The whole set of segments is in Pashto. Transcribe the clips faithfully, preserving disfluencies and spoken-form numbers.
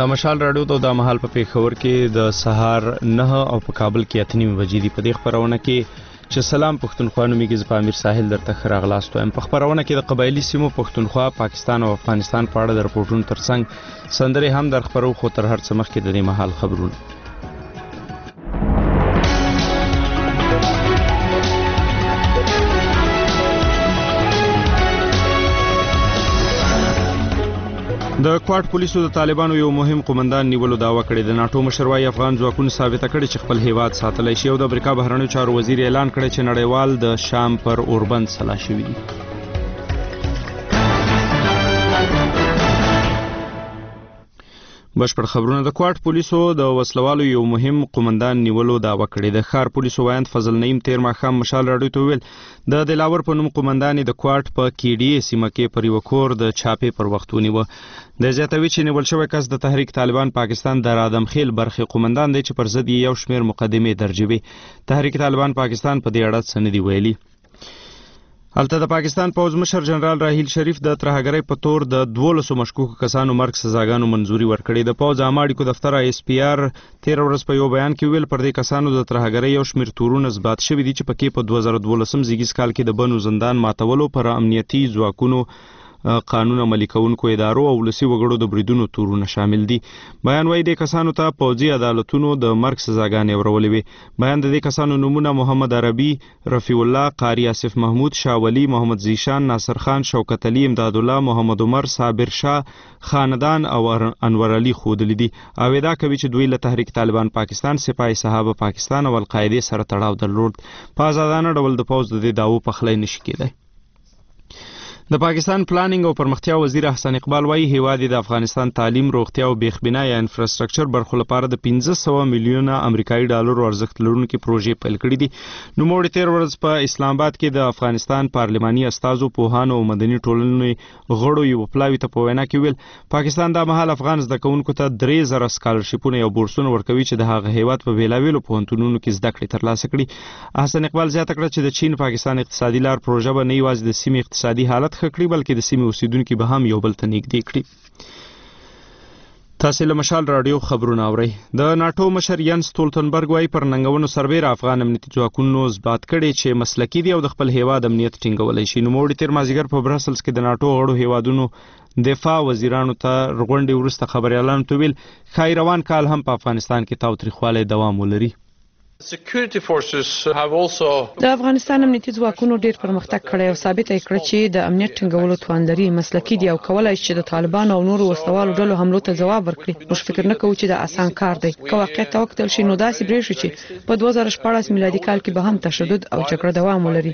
د مشال راډیو ته د مهال په پیښور کې د سهار نه او په کابل کې اته نیمې بجې دي. په دې خپرونه کې چې سلام پښتونخوا نومیږي، زه په امیر ساحل درته ښه راغلاست وایم. په خپرونه کې د قبایلي سیمو پښتونخوا، پاکستان او افغانستان په اړه د رپورټونو ترڅنګ سندرې هم در خپرو، خو تر هر څه مخکې د دې مهال خبرونه. د کوارټ پولیسو د طالبانو یو مهم قومندان نیولو دعوه کړې. د ناټو مشر وايي افغان ځواکونو ثابته کړې چې خپل هیواد ساتلی شي، او د امریکا بهرنیو چارو وزیر اعلان کړی چې نړیوال د شام پر اوربند سلا شوي دي. بشپړ خبرونه. د کوارټ پولیسو د وسلوالو یو مهم قومندان نیولو دعوه کړې. د ښار پولیسو وایند فضل نعیم تیر ماښام مشال راډیو ته ویل د دلاور په نوم قومندان د کوارټ په کې ډي سیمه کې پر یو کور د چاپې پر وخت ونیوه. د زیاتوي چې نیول شوی کس د تحریک طالبان پاکستان د رادم خیل برخې قومندان دی چې پر ضد یو شمیر مقدمې درج وي. تحریک طالبان پاکستان په دې اړه څه نه دي ویلي. هلته د پاکستان پوځ مشر جنرال راحیل شریف د ترهګرۍ په تور د دولسو مشکوکو کسانو مرګ سزاګانو منظوري ورکړې. د پوځ عامه اړیکو دفتر ایس پی آر تیر ورځ په یو بیان کې ویل پر دې کسانو د ترهګرۍ یو شمیر تورونه اثبات شوي دي چې پکې په دوه زره دولسم زیږیز کال کې د بنو زندان ماتولو پر امنیتي ځواکونو، قانون عملي کوونکو ادارو او ولسي وګړو د بریدونو تورونه شامل دي. بیان وايي د کسانو ته پوځي عدالتونو د مرګ سزاګانې ورولې وي. بیان د دې کسانو نومونه محمد عربي، رفیع الله، قاری آصف محمود، شاه ولی، محمد زیشان، ناصر خان، شوکت علي، امداد الله، محمد عمر، صابر شاه، خاندان او انور علي ښودلي دي، او ادعا کوي چې دوی له تحریک طالبان پاکستان، سپاه صحابه پاکستان او القاعده سره تړاو درلود. په آزادانه ډول د پوځ د دې دعوو پخلی نشي کېدی. د پاکستان پلانینګ او پرمختیا وزیر احسان اقبال وايي هیواد د افغانستان تعلیم، روغتیا او بیخبنا یا انفراستراکچر برخو لپاره د پنځه سوه میلیونه امریکایي ډالرو ارزښت لرونکي پروژې پیل کړي دي. نوموړي تیر ورځ په اسلام آباد کې د افغانستان پارلماني استازو، پوهانو او مدني ټولنې غړو یو پلاوي ته په وینا کې ویل پاکستان د مهال افغان زده کوونکو ته درې زره سکالرشیپونه یا بورسونه ورکوي چې د هغه هیواد په بیلابیلو پوهنتونونو کې زده کړې ترلاسه کړي. احسان اقبال زیاته کړه چې د چین پاکستان اقتصادي لار پروژه به نه یوازې د سیمې اقتصادي حالت ښه کړي بلکې د سیمې اوسیدونکي به هم یو بل ته نږدې کړي. تاسې له مشال راډیو خبرونه اورئ. د ناټو مشر ینس ستولتنبرګ وايي پر ننګونو سربیره افغان امنیتي ځواکونو اثبات کړی چې مسلکي دي او د خپل هیواد امنیت ټینګولی شي. نوموړي تیر مازدیګر په برسلز کې د ناټو غړو هیوادونو دفاع وزیرانو ته غونډې وروسته خبریالانو ته ویل ښایي روان کال هم په افغانستان کې تاوتریخوالی دوام ولري. د افغانستان امنیتي ځواکونو ډیر پرمختګ کړی او ثابت یې کړ چې د امنیت ټینګولو توان لري، مسلکي دي او کولای شي چې د طالبانو او نورو وسلوالو ډلو حملو ته ځواب ورکړي. موږ فکر نه کوو چې دا اسان کار دی. که واقعیت ته وکتل شي نو داسې برېښي چې په دوه زره شپاړس میلادي کال کې به هم تشدد او جګړه دوام ولري.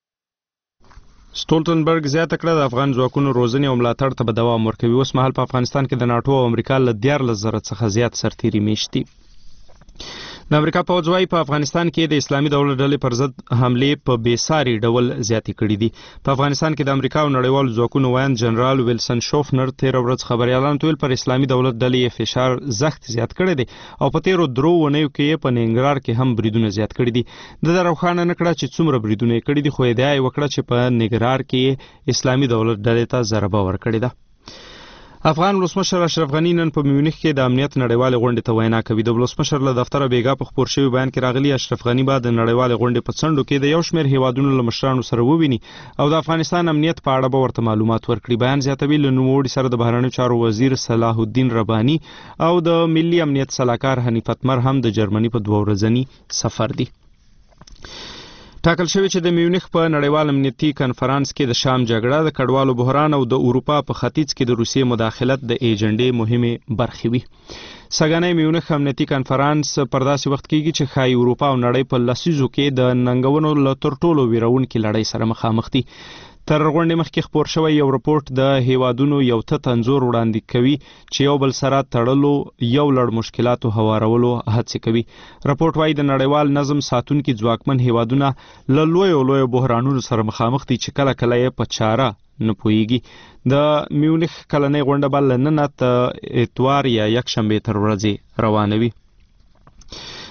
ستولتنبرګ زیاته کړه د افغان ځواکونو روزنې او ملاتړ ته به دوام ورکوي. اوس مهال په افغانستان کې د ناټو او امریکا له دیارلس زره څخه زیات سرتیري میشت دي. د امریکا پوځ وايي په افغانستان کې د اسلامي دولت ډلې پر ضد حملې په بېساري ډول زیاتې کړي دي. په افغانستان کې د امریکا او نړیوالو ځواکونو وایند جنرال ویلسن شوفنر تیر ورځ خبریالانو ته ویل پر اسلامي دولت ډلې فشار زخت زیات کړی دی او په تیرو درو اونیو کې په ننګرهار کې هم بریدونه زیات کړي دي. د دا روښانه نه کړه چې څومره بریدونه یې کړي دي، خو ادعا یې وکړه چې په ننګرهار کې اسلامي دولت ډلې ته ضربه ورکړې ده. افغان ولسمشر اشرف غني نن په میونخ کې د امنیت نړیوالې غونډې ته وینا کوي. د ولسمشر له دفتره بیګا په خپور شوي بیان کې راغلي اشرف غني به د نړیوالې غونډې په څنډو کې د یو شمېر هیوادونو له مشرانو سره وویني او د افغانستان امنیت په اړه به ورته معلومات ورکړي. بیان زیاتوي له نوموړي سره د بهرنیو چارو وزیر صلاح الدین رباني او د ملي امنیت سلاکار حنیف اتمر هم د جرمني په دوه ورځني سفر دي. ټاکل شوی چې د میونخ په نړیوال امنیتي کنفرانس کې د شام جګړه، د کډوالو بحران او د اروپا په ختیځ کې د روسیې مداخلت د ایجنډې مهمې برخې وي. سږنی میونخ امنیتي کنفرانس پر داسې وخت کېږي چې ښایي اروپا او نړۍ په لسیزو کې د ننګونو له تر ټولو ویرونکې لړۍ سره مخامخ دي. تر غونډې مخکې خپور شوی یو رپورټ د هیوادونو یو تت انځور وړاندې کوي چې یو بل سره تړلو یو لړ مشکلاتو هوارولو هڅې کوي. رپورټ وايي د نړیوال نظم ساتونکي ځواکمن هیوادونه له لویو لویو بحرانونو سره مخامخ دي چې کله کله یې په چاره نه پوهیږي. د میونخ کلنۍ غونډه به له ننه تر اتوار یا یکشنبې تر ورځې روانه وي.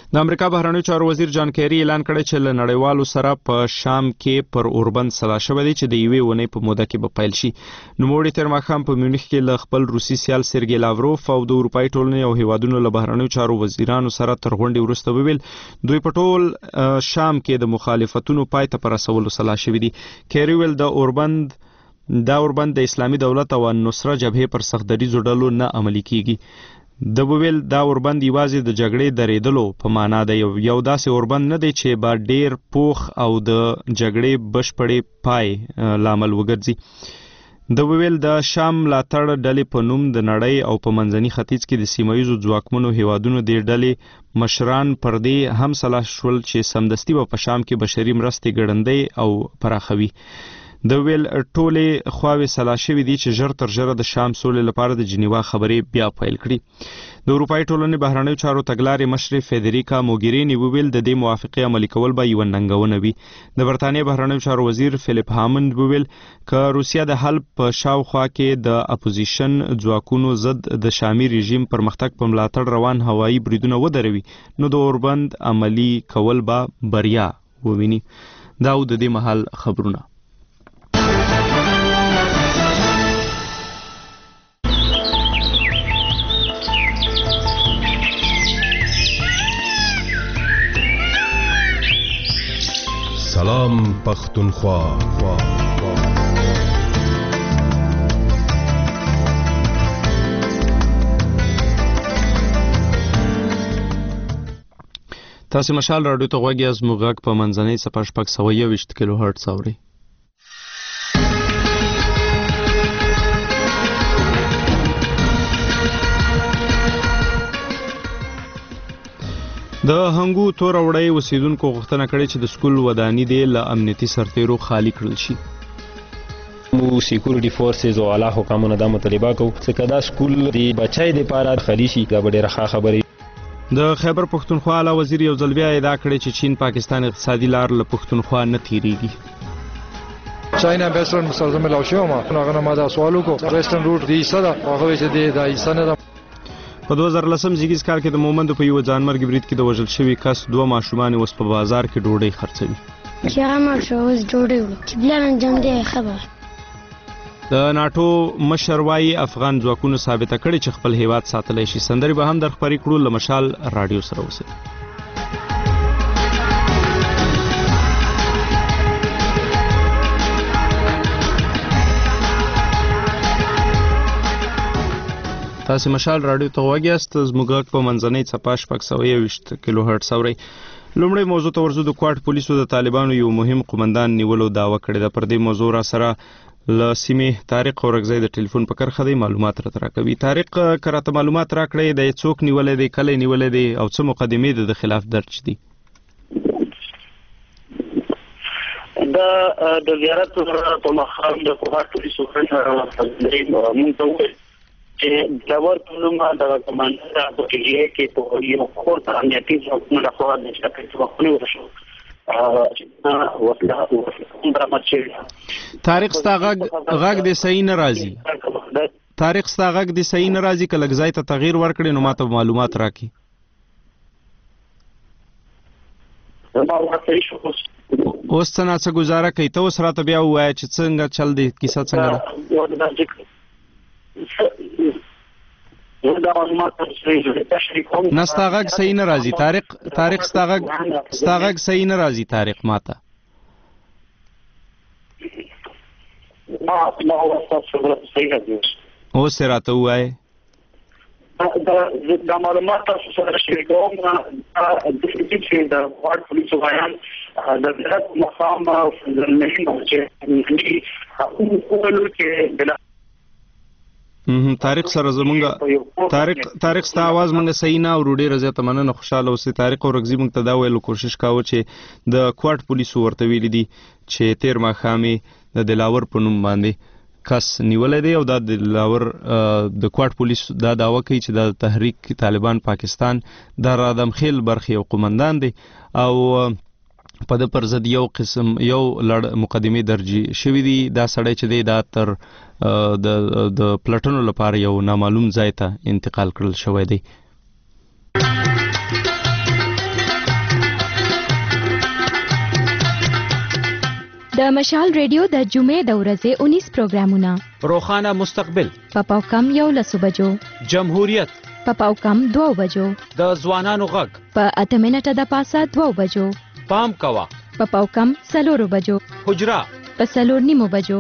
د امریکا بهرنیو چارو وزیر جان کیری اعلان کړی چې له نړیوالو سره په شام کې پر اوربند سلا شوی دی چې د یوې ونې په موده کې به پیل شي. نوموړي تېر ماښام په میونخ کې له خپل روسي سیال سرګي لاوروف او د اروپایي ټولنې او هیوادونو له بهرنیو چارو وزیرانو سره تر غونډې وروسته وویل دوی په ټول شام کې د مخالفتونو پای ته په رسولو سلا شوي دي. کیری ویل د اوربند دا اوربند د اسلامي دولت او نصره جبهې پر سختدریزو ډلو نه عملي کیږي. د ویل دا اوربند یوازې د جګړې درېدلو په معنا دی، یو داسې اوربند نه دی چې با ډیر پوخ او د جګړې بشپړې پای لامل وګرځي. د ویل د شام ملاتړ ډلې په نوم د نړۍ او په منځني ختیځ کې د سیمایي ځواکمنو هیوادونو د ډلې مشران پر دې هم سلا شول چې سمدستي په شام کې بشري مرستې ګړندۍ او پراخوي. د ویل ټولې خواوې سلا شوي دي چې ژر تر ژره د شام سولې لپاره د جنیوا خبرې بیا پیل کړي. د اروپایي ټولنې بهرنیو چارو تګلارې مشرې فیدریکا موګیریني وویل د دې موافقې عملي کول به یوه ننګونه وي. د برتانیې بهرنیو چارو وزیر فلیپ هامند وویل که روسیه د حل په شاوخوا کې د اپوزیشن ځواکونو ضد د شامي رژیم پرمختګ په ملاتړ روان هوایي بریدونه ودروي نو د اوربند عملي کول به بریا وویني. دا د دې مهال خبرونه. سلام پختونخوا. تاسو مشال راډیو ته غوږی از موږ په منځنۍ څپه شپږ سوه یوویشت کیلو هرتز اورئ. د هنګو تور وړۍ اوسیدونکو غوښتنه کړې چې د سکول ودانۍ دی له امنیتي سرتیرو خالی کړل شي. مو سکیورټي فورسز او اعلی حکامونه دا مطالبه کوي چې دا سکول دی بچای د پاره خالی شي. دا ډیره ښه خبره. د خیبر پښتونخوا اعلی وزیر یو ځل بیا ادعا کړې چې چین پاکستان اقتصادي لار له پښتونخوا نه تیریږي. چاینا بیسرن مستلزم لاوشو ما هغه ما دا سوالو کو ویسټرن روټ دی صدا هغه چې دی دا ایسانه په دوه زره لسم زیږیز کال کې د مومندو په یو ځانمرګ برید کې د وژل شوي کس دوه ماشومان اوس په بازار کې ډوډۍ خرڅوي. چې هغه ماشوم اوس ډوډۍ وړي چې بلان جنګ دی خبر. د ناټو مشر وايي افغان ځواکونو ثابته کړې چې خپل هیواد ساتلی شي. سندرې به هم در خپرې کړو. له مشال راډیو سره اوسئ. تاسو مشال راډیو ته غوږی یاست. زموږ په منځنۍ څپه شپږ سوه یوویشت کیلو هرتز اورئ. لومړی موضوع ته ورځو. د کوټ پولیسو د طالبانو یو مهم قومندان نیولو دعوه کړې ده. پر دې موضوع را سره له سیمې طارق اورکزی د ټلیفون په کرښه دی معلومات راته راکوي. طارق که راته معلومات راکړئ د څوک نیولی دی، کله نیولی دی او څه مقدمې د خلاف درج دي؟ دا د زیارت په مقام د کوټ پولیسو څخه مونږ ته وویل چې داور په نومه د کمانډر په کې کې په یو خور امنیتي ځواکونو د خوا د شکایت وکړو وشو. طارق ستا غږ د صحیح نه راځي. طارق ستا غږ د صحیح نه راځي. که لږ ځای ته تغییر ورکړې نو ماته معلومات راکړي. اوس څه ناڅه ګزاره کوي. ته اوس راته بیا ووایه چې څنګه چل دی، کیسه څنګه ده؟ نه ستا غږ صحیح نه راځي طارق. طارق ستا غږ صحیح نه راځي طارق ماته. اوس یې راته ووایه. دا معلومات تاسو سره شریکوم. چې د کوټ پولیسو وایان د زیارت مقام فضلنشین چې کوملو کې بلا طارق سره زمونږ طارق طارق ستا आवाज مونږ صحیح نه اورو. ډیره زیاته مننه. خوشاله اوسئ. طارق اورکزي مونږ ته دا ویلو کوشش کاوه چې د کوټ پولیسو ورته ویلي دي چې تیر ماښام د دلاور په نوم باندې کس نیولی دی او دا د دلاور د کوټ پولیس دا دعوه کوي چې د تحریک طالبان پاکستان د رادمخیل برخې یو قومندان دی او په د پر ضد یو قسم یو لړ مقدمې درج شوي دي. دا سړی چې دی دا تر د د پلټنو لپاره یو نامعلوم ځای ته انتقال کړل شوی دی. د مشال ریډیو د جمعې د ورځې اونیس پروګرامونه: روخانه مستقبل، په پاوکم یو لسو بجو، جمهوریت په پاوکم دوو بجو، د ځوانانو غږ په اته منټه د پاسه دوو بجو، پام کوه په پاوکم څلورو بجو، حجره په څلور نیمو بجو.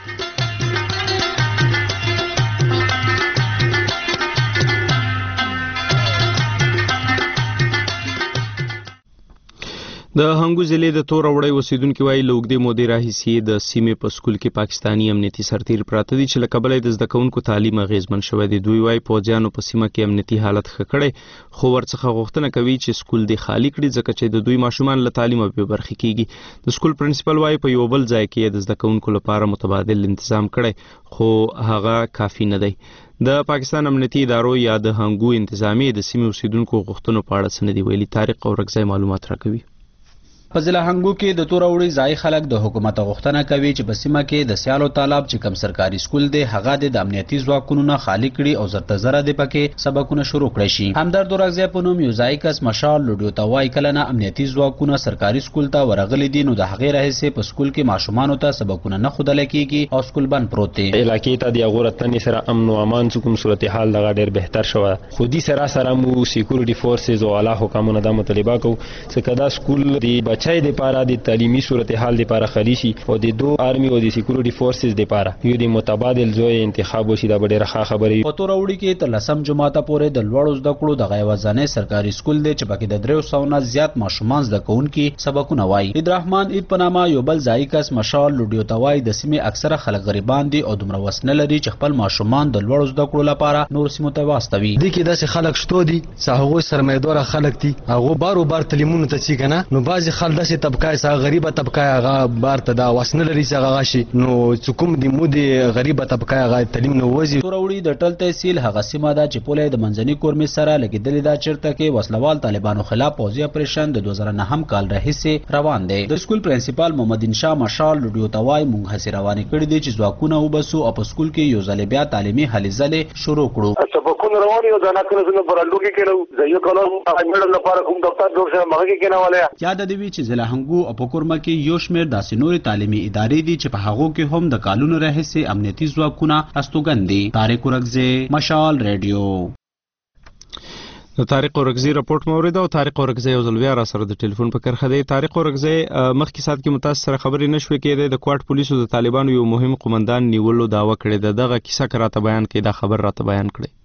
د هنګو ضلع د تور وړۍ اوسیدونکو وايي له اوږدې مودې راهیسې د سیمې په سکول کې پاکستاني امنیتي سرتیر پراته دي چې له کبله د زده کوونکو تعلیم اغیزمن شوی دی. دوی وايي پوځیانو په سیمه کې امنیتي حالت ښه کړی، خو ورڅخه غوښتنه کوي چې سکول دې خالی کړي ځکه چې د دوی ماشومان له تعلیمه بې برخې کیږي. د سکول پرنسپل وايي په یو بل ځای کې د زده کوونکو لپاره متبادل تنظیم کړی، خو هغه کافي نه دی. د پاکستان امنیتي ادارو یا د هنګو انتظامیه د سیمې اوسیدونکو غوښتنو په اړه څه نه دي ویلي. طارق اورکزی معلومات راکوي. په ضلع هنګو کې د تور وړي ځای خلک د حکومت غوښتنه کوي چې په سیمه کې د سیالو طالب چې کم سرکاري سکول دی هغه د امنیتي ځواکونو نه خالی کړي او زرته زره د پکې سبقونه شروع کړي شي. همدرد اورکزی په نوم یو ځای کس مشال لوډیو ته وایي کله نه امنیتي ځواکونه سرکاري سکول ته ورغلي دي نو د هغې راهیسې په سکول کې ماشومانو ته سبقونه نه ښودل کېږي او سکول بند پروت دی. علاقې ته د هغو راتلنې سره امن او امان چې کوم صورتحال دغه ډېر بهتر شوی، خو دې سره سره مو سیکورټي فورسز او اعلی حکامونه دا مطالبه کوو چې که دا سکول د بچی دپاره د تعلیمي صورتحال لپاره خالی شي او د دو آرمي او د سکیورټي فورسز لپاره یو د متبادل ځای انتخاب وشي. دا ډېره ښه خبره وي. په تور وړي کې تر لسم جماعته پورې د لوړو زده کړو دغه یوازینی سرکاري سکول دی چې پکې د دریو سوو نه زیات ماشومان زده کوونکي سبقونه وایي. عیدرحمان عید په نامه یو بل ځایي کس مشال لوډیو ته وایي د سیمې اکثره خلک غریبان دي او دومره وس نه لري چې خپل ماشومان د لوړو زده کړو لپاره نور سیمو ته واستوي. دې کې داسې خلک شته دي چې هغوی سرمایه‌داره خلک دي، هغوی بارو بار تعلیمونو ته ځي که نه، نو بعضې خلک داسې طبقه چې غریبه طبقه هغه بار ته دا واس نه لري چې هغه شي، نو چې کوم د مو د غریبه طبقه هغه تعلیم نه وځي. تور وړي د ټل تحصیل هغه سیمه ده چې پوله د منځني کورمې سره لګېدلې ده چېرته کې وسلوال طالبانو خلاف پوځي اپریشن د دوه زره نهم کال راهیسې روان دی. د سکول پرنسپل محمد انشا مشال لوډیو ته وایي موږ هڅې روانې کړي دي چې ځواکونه وبسو او په سکول کې یو ځل بیا تعلیمي هلې ځلې شروع کړو. سبقونه روان یو ځانه کله زنه پر لوګي کې نو زیو کلو امړل لپاره کوم دفتر جوړ شوی مخکې کې نه ولیا یاد دی چې ضلع هنګو او په کورمه کې یو شمېر داسې نورې تعلیمي ادارې دي چې په هغو کې هم د کالونو راهیسې امنیتي ځواکونه استوګن دي. طارق اورکزی، مشال ریډیو. د طارق اورکزی راپورټ مو اورېده او طارق اورکزی یو ځل بیا را سره د ټلیفون په کرښه دی. طارق اورکزی مخکې ساعت کې متاسو سره خبرې نه شوې کېدی، د کوټ پولیسو د طالبانو یو مهم قومندان نیولو دعوه کړې ده. دغه کیسه که راته بیان کړئ، دا خبر راته بیان کړئ.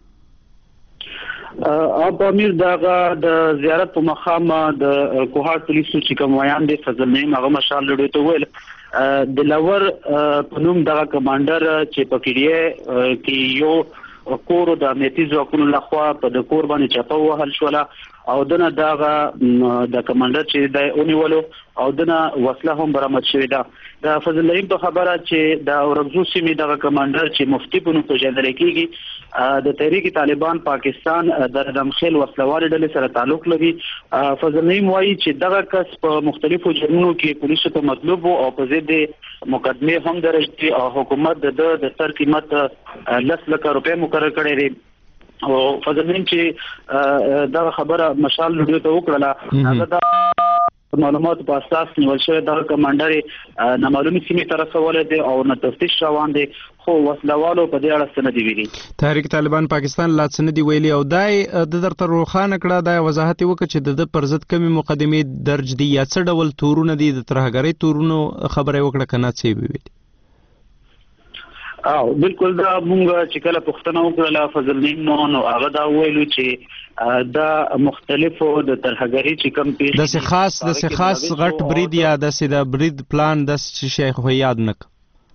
اب امیر دغه د زیارت په مخام د کوهاټ پولیسو چې کوم ویان دي فضل نعیم هغه مشال لړۍ ته ویل د لور په نوم دغه کمانډر چې په کډیه کې یو کور د امنیتي ځواکونو لخوا په د کور باندې چاپه وهل شوله او دنه دغه د کمانډر چې د اونیولو او دنه وسله هم برآمد شوې ده. د فضل نعیم په خبره چې د اورګزو سیمې دغه کمانډر چې مفتی په نوم پیژندل کېږي د تحریک طالبان پاکستان د ردمخیل وسلوال ډلې سره تعلق لري. فضل نعیم وایي چې دغه کس په مختلفو جرمونو کې پولیسو ته مطلوب او په ضد مقدمه هم درج دي او حکومت د د سر قیمت لس لکه روپۍ مقرر کړی دی. او فضل نعیم چې دا خبره مشال لوډیو ته وکړه هغه د معلوماتو په اساس نیول شوی دغه کمانډر نامعلومې سیمې ته رسولی دی او نه تفتیش روان دی، خو وسلوالو په دې اړه څه نه دي ویلي. تحریک طالبان پاکستان لا څه نه دي ویلي او دا د درته روښانه کړه، دا وضاحت یې وکړه چې د ده پر ضد کومې مقدمې درج دي یا څه ډول تورونه دي، د ترهګرۍ تورونو خبره یې وکړه که نه څه یې ویلي. او بالکل دا مونږ چې کله پوښتنه وکړله فضل نعیم نو هغه دا ویلو چې دا مختلفو د ترهګرۍ چې کوم پیښې داسې خاص داسې خاص غټ برید یا داسې د برید پلان داسې شی خو یاد نه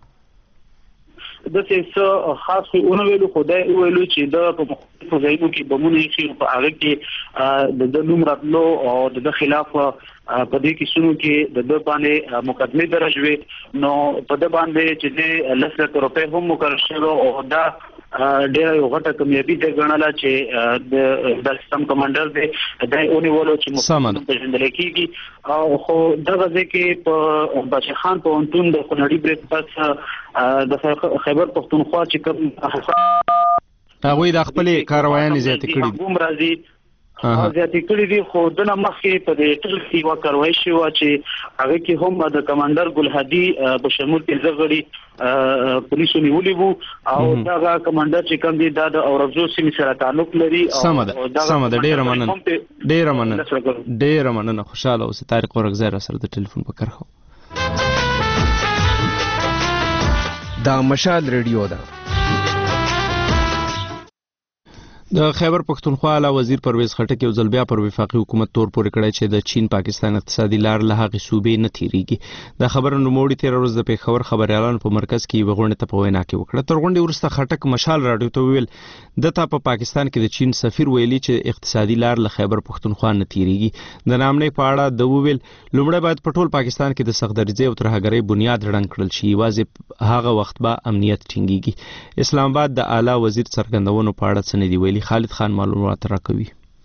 داسې څه خاص خو ونه ویلو، خو دا ویلو چې د په مختلفو ځایونو کې بمونه ایښي په هغه کې د ده نوم راتلو او د ده خلاف په دې کیسونو کې د ده باندې مقدمې درج وې نو په ده باندې چې د لس لکه روپۍ هم مقرر شوي او دا ډېره یو غټه کامیابي ده ګڼله چې د سیستم کمانډر دی دا یې ونیولو چې مختلف پېژندلی کېږي. او خو دغه ځای کې په بشیر خان پوهنتون د کونړي بریک پس د خیبر پښتونخوا چې کوم هغوی د خپلې کاروایانې زیاتې کړي دي راځي زیاتې کړي دي خو دنه مخکې په دې ټول کې یو کاروایی شو چې هغه کې هم د کمانډر ګل هادي په شمول کې زغړي پولیسو نیولې وو او دا کمانډر چې کوم دی دا د اورزو سیمې سره تعلق لري او دا سم ده ډیره مننه ډیره مننه ډیره مننه خوشاله اوسه طارق ورغزر سره د ټلیفون په کرخو دا مشال ریډیو ده. د خیبر پښتونخوا اعلی وزیر پرویز خټک یو ځل بیا پر وفاقي حکومت تور پورې کړی چې د چین پاکستان اقتصادي لار له هغې صوبې نه تیریږي. د خبرو نوموړي تېره ورځ د پېښور خبریالانو په مرکز کې یوې غونډې ته په وینا کې وکړه. تر غونډې وروسته خټک مشال راډیو ته وویل دته په پاکستان کې د چین سفیر ویلي چې اقتصادي لار له خیبر پښتونخوا نه تیریږي. د نامنۍ په اړه د وویل لومړی باید په ټول پاکستان کې د سختدریځۍ او ترهګرۍ بنیاد ړنګ کړل شي، یوازې هغه وخت به امنیت ټینګیږي. اسلام آباد د اعلی وزیر څرګندونو په اړه څه نه دي ویلي. خالد خان معلومات راکوي.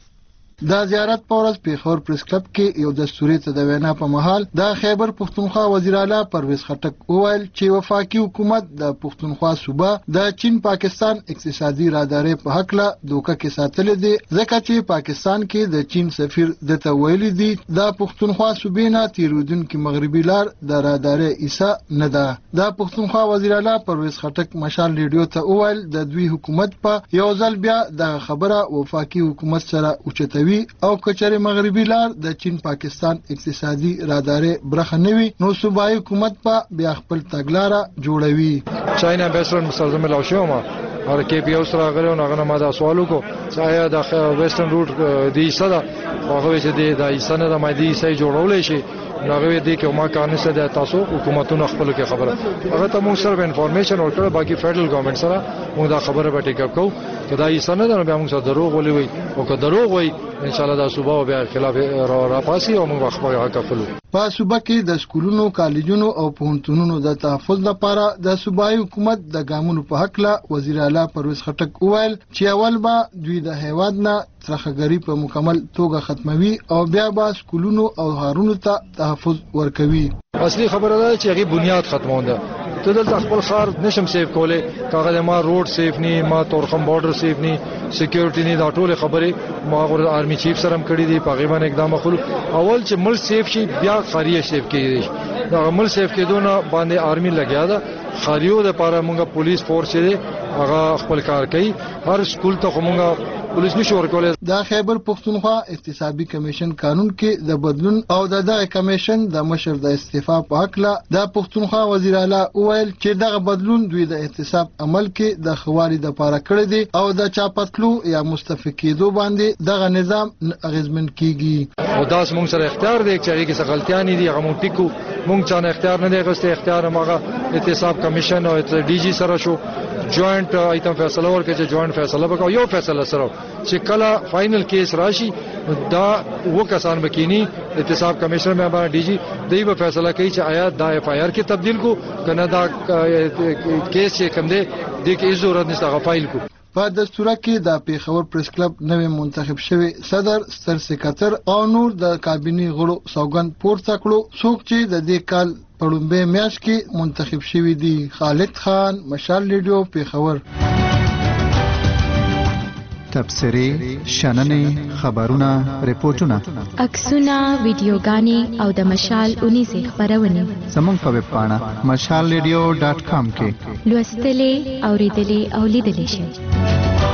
دا زیارت په ورځ پیښور پریس کلب کې یو دستوري ته د وینا په مهال د خیبر پښتونخوا وزیر اعلی پرویز خټک وویل چې وفاقي حکومت د پښتونخوا صوبه د چین پاکستان اقتصادي رادارې په حق له دوکه کې ساتلې دي، ځکه چې پاکستان کې د چین سفیر دته ویلي دي د پښتونخوا صوبې نه تیرودونکو مغربي لار د رادارې ایسا نه ده. د پښتونخوا وزیر اعلی پرویز خټک مشال ریډیو ته وویل د دوی حکومت په یو ځل بیا د خبره وفاقي حکومت سره اوچته او کچره مغربي لار د چین پاکستان اقتصادي رادارې برخه نوي نو صوبایي حکومت په بیا خپل تګلاره جوړوي. چاینا بیسرن مستلزم لاوشوما اور کې پی او سره غره نو غنه ما دا سوالو کو آیا د ویسټرن روټ دی صدا هغه چې د ایسانه د مادي سي جوړول شي ناغوي دي کې ما کارنه سره د تاسو حکومتونو خپل کې خبره هغه ته موږ سره انفارمیشن ورکړه، باقي فدرل ګورنمنت سره موږ دا خبره به ټیک اپ کوو چې دا ایسانه ده بیا موږ سره دروغ ولي وي او که دروغ وي ان شاء الله دا صوبه بیا خلاف را راپاسي او موږ خپل حق خپلو. په صوبه کې د سکولونو، کالجونو او پوهنتونونو د تحفظ لپاره د صوبایي حکومت د ګامونو په حق له وزیر اعلی پرویز خټک وویل چې اول به دوی د هیواد نه ترخګری په مکمل توګه ختموي او بیا به سکولونو او هارونو ته تحفظ ورکوي. اصلي خبره ده چې هغه بنیاد ختمونده ته دلته خپل خار نشم سیف کوله کاغه ما روډ سیف نی ما تورخم بارډر سیف نی سکیورټی نی دا ټول خبره ما غوړ آرمی چیف سره کړی دی په غیبان اقدام خل اول چې مل سیف شي بیا خاریه سیف کیږي دا مل سیف کېدونه باندې آرمی لګیا ده خاریو د پاره مونږه پولیس فورس دی هغه خپل کار کوي هر سکول ته مونږه پولیس نشو ورکول. د خیبر پښتونخوا احتسابي کمیشن قانون کې د بدلون او د دغه کمیشن د مشر د استعفا په حق له د پښتونخوا وزیر اعلی وویل چې دغه بدلون دوی د احتساب عمل کې د خواري د پاره کړی دی او د چاپتلو یا مستفقیدو باندې دغه نظام اغیزمن کیږي او داس مونږ سره اختیار دی چې هغه کې څه غلطیاں دي هغه مونږ ټیکو مونږ چانه اختیار نه دی غوښته اختیار هغه احتساب کمیشن او ډي جی سره شو جوائنٹ ایتم فیصله ورکړي چې جوائنٹ فیصله وکړو یو فیصله سره چې کله فائنل کیس راشي دا و کسان بکینی احتساب کمیشن میں ہمارا ڈی جی دی به فیصله کوي چې آیا دا ایف آئی آر کې تبدیل کو کنه دا کیس چې کم دی د کې ضرورت نشته فایل کو. په دستوره کې د پیښور پریس کلب نوې منتخب شوی صدر، ستر سکرټر او نور د کابینې غړو سوګند پورته کړو څوک چې د دې کال پړومبه میاشت کې منتخب شوی دی. خالد خان، مشال ریډیو، پیښور. تبصرې، شننې، خبرونه، ریپورتونه، عکسونه، ویډیوګانې او د مشال اونیزې خبرونه زموږ په ویب پاڼه مشال ریډیو ډاټ کام کې لوستلې، اوریدلې او لیدلې شئ.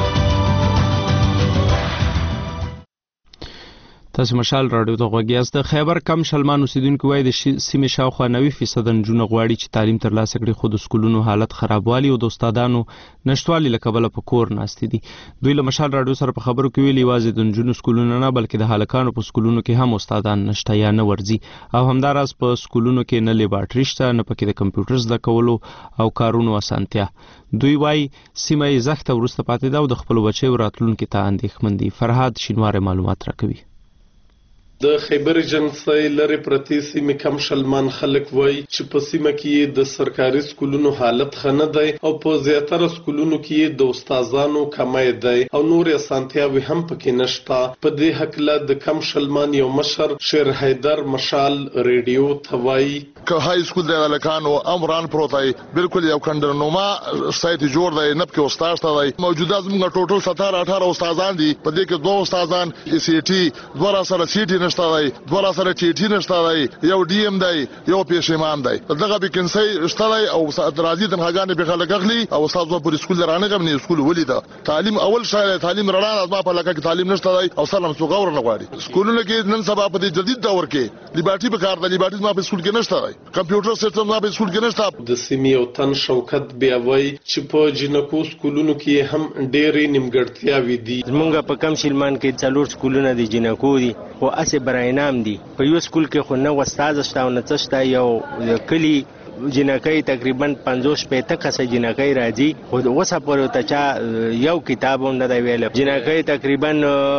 تاسو مشال راډیو ته غوږ یاست. د خیبر کم شلمان اوسیدونکو وایي د سیمې شاوخوا نوي فیصد نجونې غواړي چې تعلیم ترلاسه کړي، خو د سکولونو حالت خرابوالي او د استادانو نشټوالي له کبله په کور ناستې دي. دوی له مشال راډیو سره په خبرو کې ویلي یوازې د نجونو سکولونو نه بلکې د هلکانو په سکولونو کې هم استادان نشته یا نه ورځي او همداراز په سکولونو کې نه لیبارټري شته نه پکې د کمپیوټر زده کولو او کارونو اسانتیا. دوی وایي سیمه یې زښته وروسته پاتې ده او د خپلو بچیو راتلونکي ته اندېښمن دي. فرهاد شینواری معلومات راکوي. د خیبر جنسي لري پرتی سیمه کم شلمان خلک وای چې په سیمه کې د سرکاري سکولونو حالت خنه دی او په زیاتره سکولونو کې د استادانو کمای دی او نور اسانتیاوي هم پکې نشته. په دې حق له د کم شلمان یو مشر شیر حیدر مشال ریډیو توای که های سکول د الکانو امران پروتای بالکل یو کندرنوما سایت جوړ دی نب کې استاد دی موجوده زموږ ټوټل ستر اټھارہ استادان دي په دې کې دوه استادان سی ټي دوه سره سی ټي نشته دی دوه سره ټي ټي نشته دی یو ډي ام دی یو پېښمان دی دغه به کنسي اشتلای او راځي د هغانې به خلک اخلي او استاد په سکول درانه غو نه سکول ولیدا تعلیم اول شای تعلیم رڼا از ما په لکه تعلیم نشته دی او سلام سو غور نه غواړي سکولونه کې نن سبا په جدید دور کې لیبرټي به کار د لیبرټي ما په سکول کې نشته دی کمپیوټر سیستم ما په سکول کې نشته. د سیمې او تن شوکت بیا وای چې په جنکو سکولونو کې هم ډېرې نیمګړتیاوې دي. زمونږ په کم شلمان کې څلور سکولونه دي جنکو دي خو اسې براینام دي په یو سکول کې خو نه استاد شته او نه څه شته یو کلی جنکای تقریبا پنځوس پېته کسه جنکای راځي خو اوسه پورې ته چا یو کتاب هم نه دی ویل. جنکای تقریبا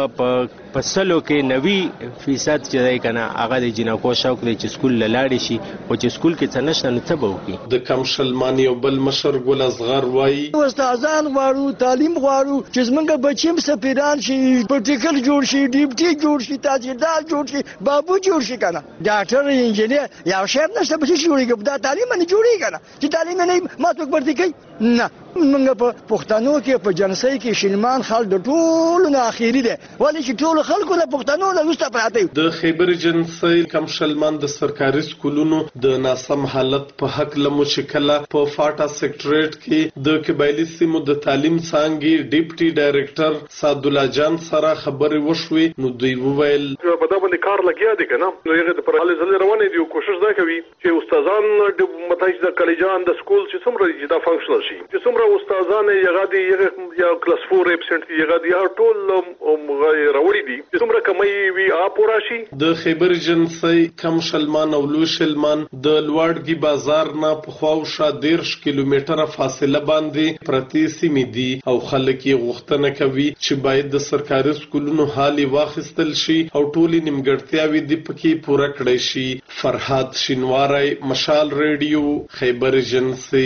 په سلو کې نوي فیصد چې دی کنه هغه د جنکو شوق دی چې سکول لاړ شي او چې سکول کې څه نشته نو څه به وکړي. د کم شلمان یو بل مشر ګل اصغر وایي استادان غواړو تعلیم غواړو چې زمونږ بچیم سفیران شي پروتوکول جوړ شي ډیپټي جوړ شي تاجردار جوړ شي بابو جوړ شي کنه ډاکټر انجینر یو شهر نشته به شي جوړیږي دا تعلیم نه جوړیږي کنه چې تعلیم نه ما څوک ورته کوي نه موږ په پښتنو کې په جنسي کې شلمان خل د ټولو نه اخیری دی ولی چې ټول خلکو له پښتنو نه وسته پراته. د خیبر جنسي کم شلمان د سرکاري سکولونو د ناسم حالت په حق له مشکله په فاټا سیکټریټ کې د قبایلی سیمو د تعلیم څانګې ډیپټي ډایریکټر سعد الله جان سره خبرې وشوي نو دوی وویل په دا باندې کار لګیا دی کنه نو هغه پر حال ځل روانې دی کوشش دا کوي چې استادان د متایج د کالجان د سکول چې څومره چې دا فنکشنل شي چې څومره استادان یغه دی یا کلاس فور اپسنټ یغه دی ټول راوړي دي چې څومره کمای وی اپورا شي. د خیبر جنسي کم شلمان او لو شلمان د لوړګي بازار نه په خواوشا دیرش کیلومتره فاصله باندې پرتی سیمې دي او خلک یې غوښتنه کوي چې باید د سرکاري سکولونو حالي واخیستل شي او ټولې نیمګړتیاوې د پکې پوره کړي شي. فرحات شینواری مشال ریډیو خیبر جنسي.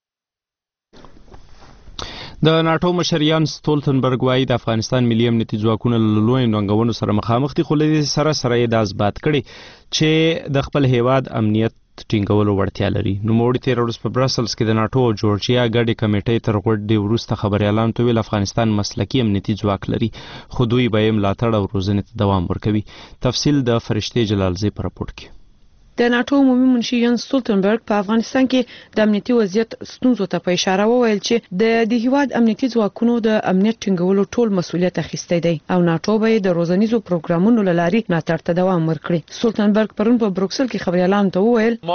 د ناتو مشریان ستولتنبرګ وایي د افغانستان ملي امنیتي ځواکونه له لویو ننګونو سره مخامخ دي خو له دې سره سره یې دا اثبات کړي چې د خپل هیواد امنیت ټینګولو وړتیا لري. نوموړي تېره ورځ په برسلز کې د ناټو او جورجیا ګډې کمیټې تر غونډې وروسته خبریالانو ته ویل افغانستان مسلکي امنیتي ځواک لري خو دوی به یې ملاتړ او روزنې ته دوام ورکوي. تفصیل د فرشتې جلالزی په راپورټ کې. د ناتو عمومي منشي یان ستولتنبرګ په افغانستان کې د امنیتي وضعیت ستونزو ته په اشاره وویل چې د د هیواد امنیتي ځواکونو د امنیت ټینګولو ټول مسؤلیت اخیستی دی او ناتو به د روزنیزو پروګرامونو له لارې ملاتړ ته دوام ورکړي. ستولتنبرګ پرون په بروکسل کې خبريالانو ته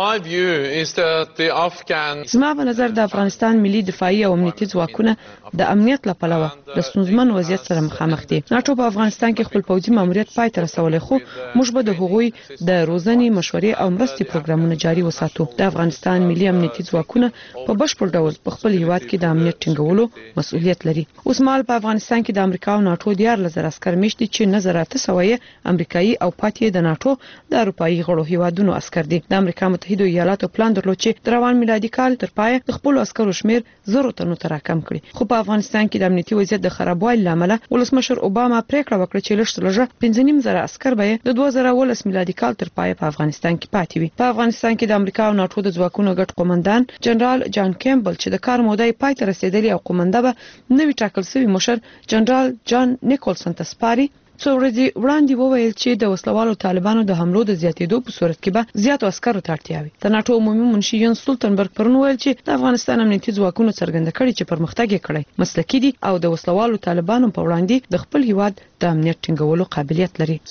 وویل زما په نظر د افغانستان ملي دفاعي او امنیتي ځواکونه د امنیت لپاره د ستونزمن وضعیت سره مخامخ دي. ناتو په افغانستان کې خپل پوځي ماموریت پای ته رسولی خو موږ به د هغوی د روزنې مشورې او مرستې پروګرامونه جاري وساتو. د افغانستان ملي امنیتي ځواکونه په بشپړ ډول په خپل هیواد کې د امنیت ټینګولو مسؤلیت لري. اوس مهال په افغانستان کې د امریکا او ناتو دیارلس زره عسکر میشت دي چې نظر اته سوه یې امریکایي او پاتې د ناتو د اروپایي غړو هیوادونو عسکر دي. د امریکا متحده ایالاتو پلان درلود چې د روان میلادي کال تر پای د خپل عسکرو شمیر زرو تنو ته راکم کړي خو په افغانستان کې د امنیتي وضعیت د خرابوالي لامل ولسمشر اوباما پریکړه وکړه چې لږ تر لږه پنځه نیم زره عسکر به د دوه زره ولس میلادي کال تر پای په افغانستان کې پاتې وي. په افغانستان کې د امریکا او ناتو د ځواکونو ګډ قومندان جنرال جان کیمبل چې د کار موده پای ته رسیدلی او قومنده به نوی ټاکل شوی مشر جنرال جان نیکولسن ته سپاري څو ورځې وړاندې وویل چې د وسلوالو طالبانو د حملو د زیاتېدو په صورت کې به زیاتو عسکرو ته اړتیا وي. د ناتو عمومي منشي یان ستولتنبرګ پرون ویل چې د افغانستان امنیتي ځواکونو څرګنده کړي چې پرمختګ یې کړی مسلکي دي او د وسلوالو طالبانو په وړاندې د خپل هیواد د امنیت ټینګولو قابلیت لري.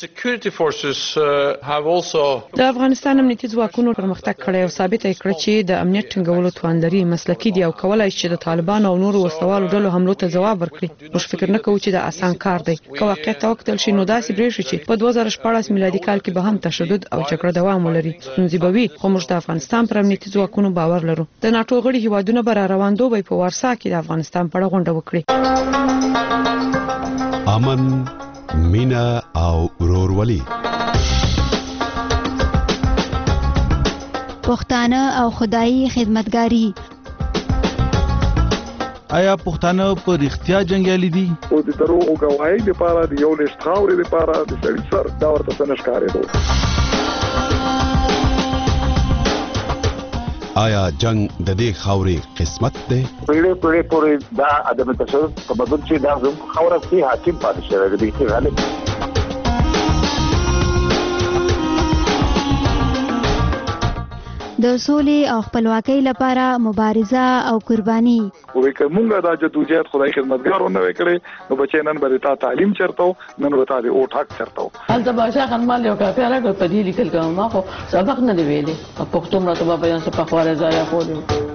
د افغانستان امنیتي ځواکونو پرمختګ کړی او ثابت یې کړ چې د امنیت ټینګولو توان لري مسلکي دي او کولای شي د طالبانو او نورو وسلوالو ډلو حملو ته ځواب ورکړي. موږ فکر نه کوو چې دا آسان کار دی. که واقعیت ته وکتل شي نو داسې برېښي چې په دوه زره شپاړس میلادي کال کې به هم تشدد او جګړه دوام ولري. ستونزې به وي خو موږ د افغانستان پر امنیتي ځواکونو باور لرو. د ناتو غړي هیوادونه به را روان دوبی په وارسا کې د افغانستان په اړه غونډه وکړي. امن، مینا او ورورولي پښتانه او خدایي خدمتګاری. آیا پښتانه په رښتیا جنگیالي دي؟ او د دروغ گواهی لپاره د یو لښت خاورې لپاره د سړي سر دا ورته څه نه ښکارېدو. آیا جنگ د دې خاورې قسمت دی؟ پیړې پیړې پورې دا عدم تصرف په بدل چې دا زموږ خاوره کې حاکم پاتې شوی دی چې غالب. د سولې او خپلواکۍ لپاره مبارزه او قرباني. وې که مونږه دا جدوجہد خدای خدمتګارو نه وکړي نو بچي نن به تا تعلیم چرته نن به تا د او ټاک چرته. هلته بادشاہ خانمال یو کافي راغی په دې لیکل کوم ما خو سبق نه دی ویلي پښتو مرته بابا یان څه په خواره ځای خوري.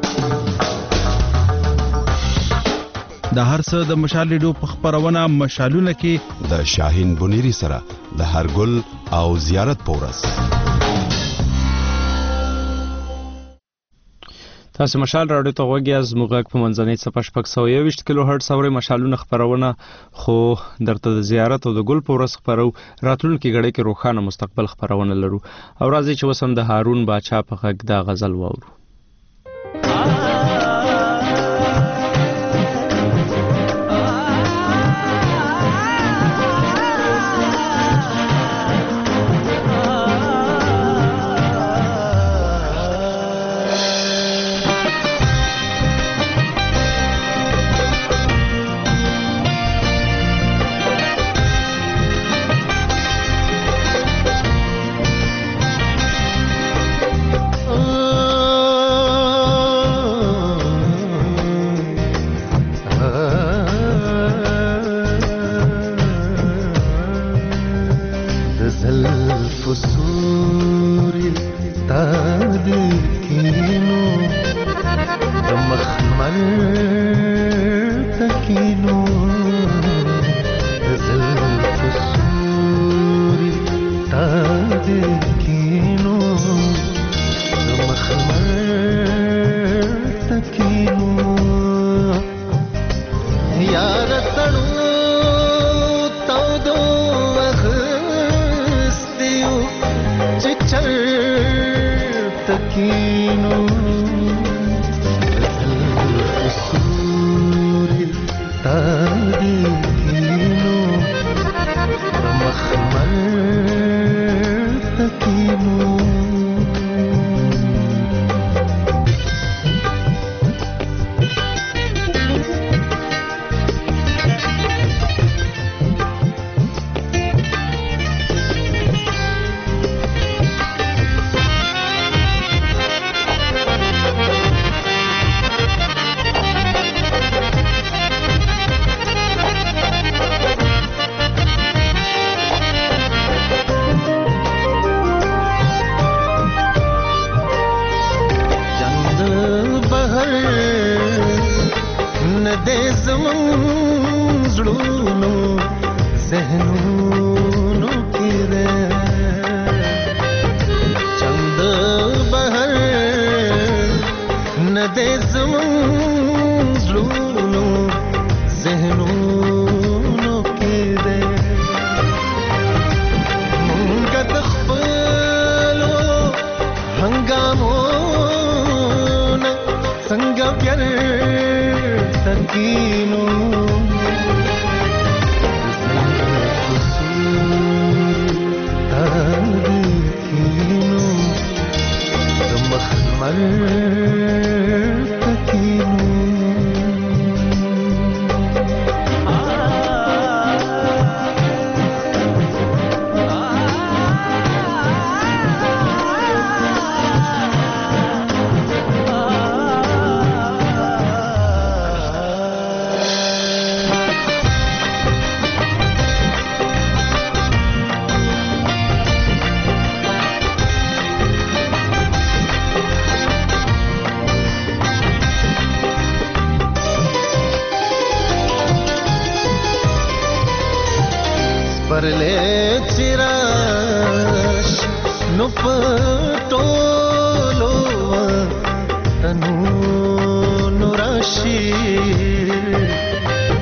د هر څه د مشال ریډیو په خبرونه مشالونه کې د شاهین بنيري سره د هرګل او زیارت پورس. تاسو مشال راډیو ته غوږی از موږ په منځنۍ صفحه شپږ سوه یوویشت کیلو هرټز اورئ مشالونه خبرونه خو درته د زیارت او د ګل په ورځ خبرو راتلونکي غړي کې روښانه مستقبل خبرونه لرو او راځي چې وسم د هارون باچا په غږ دا غزل واورو.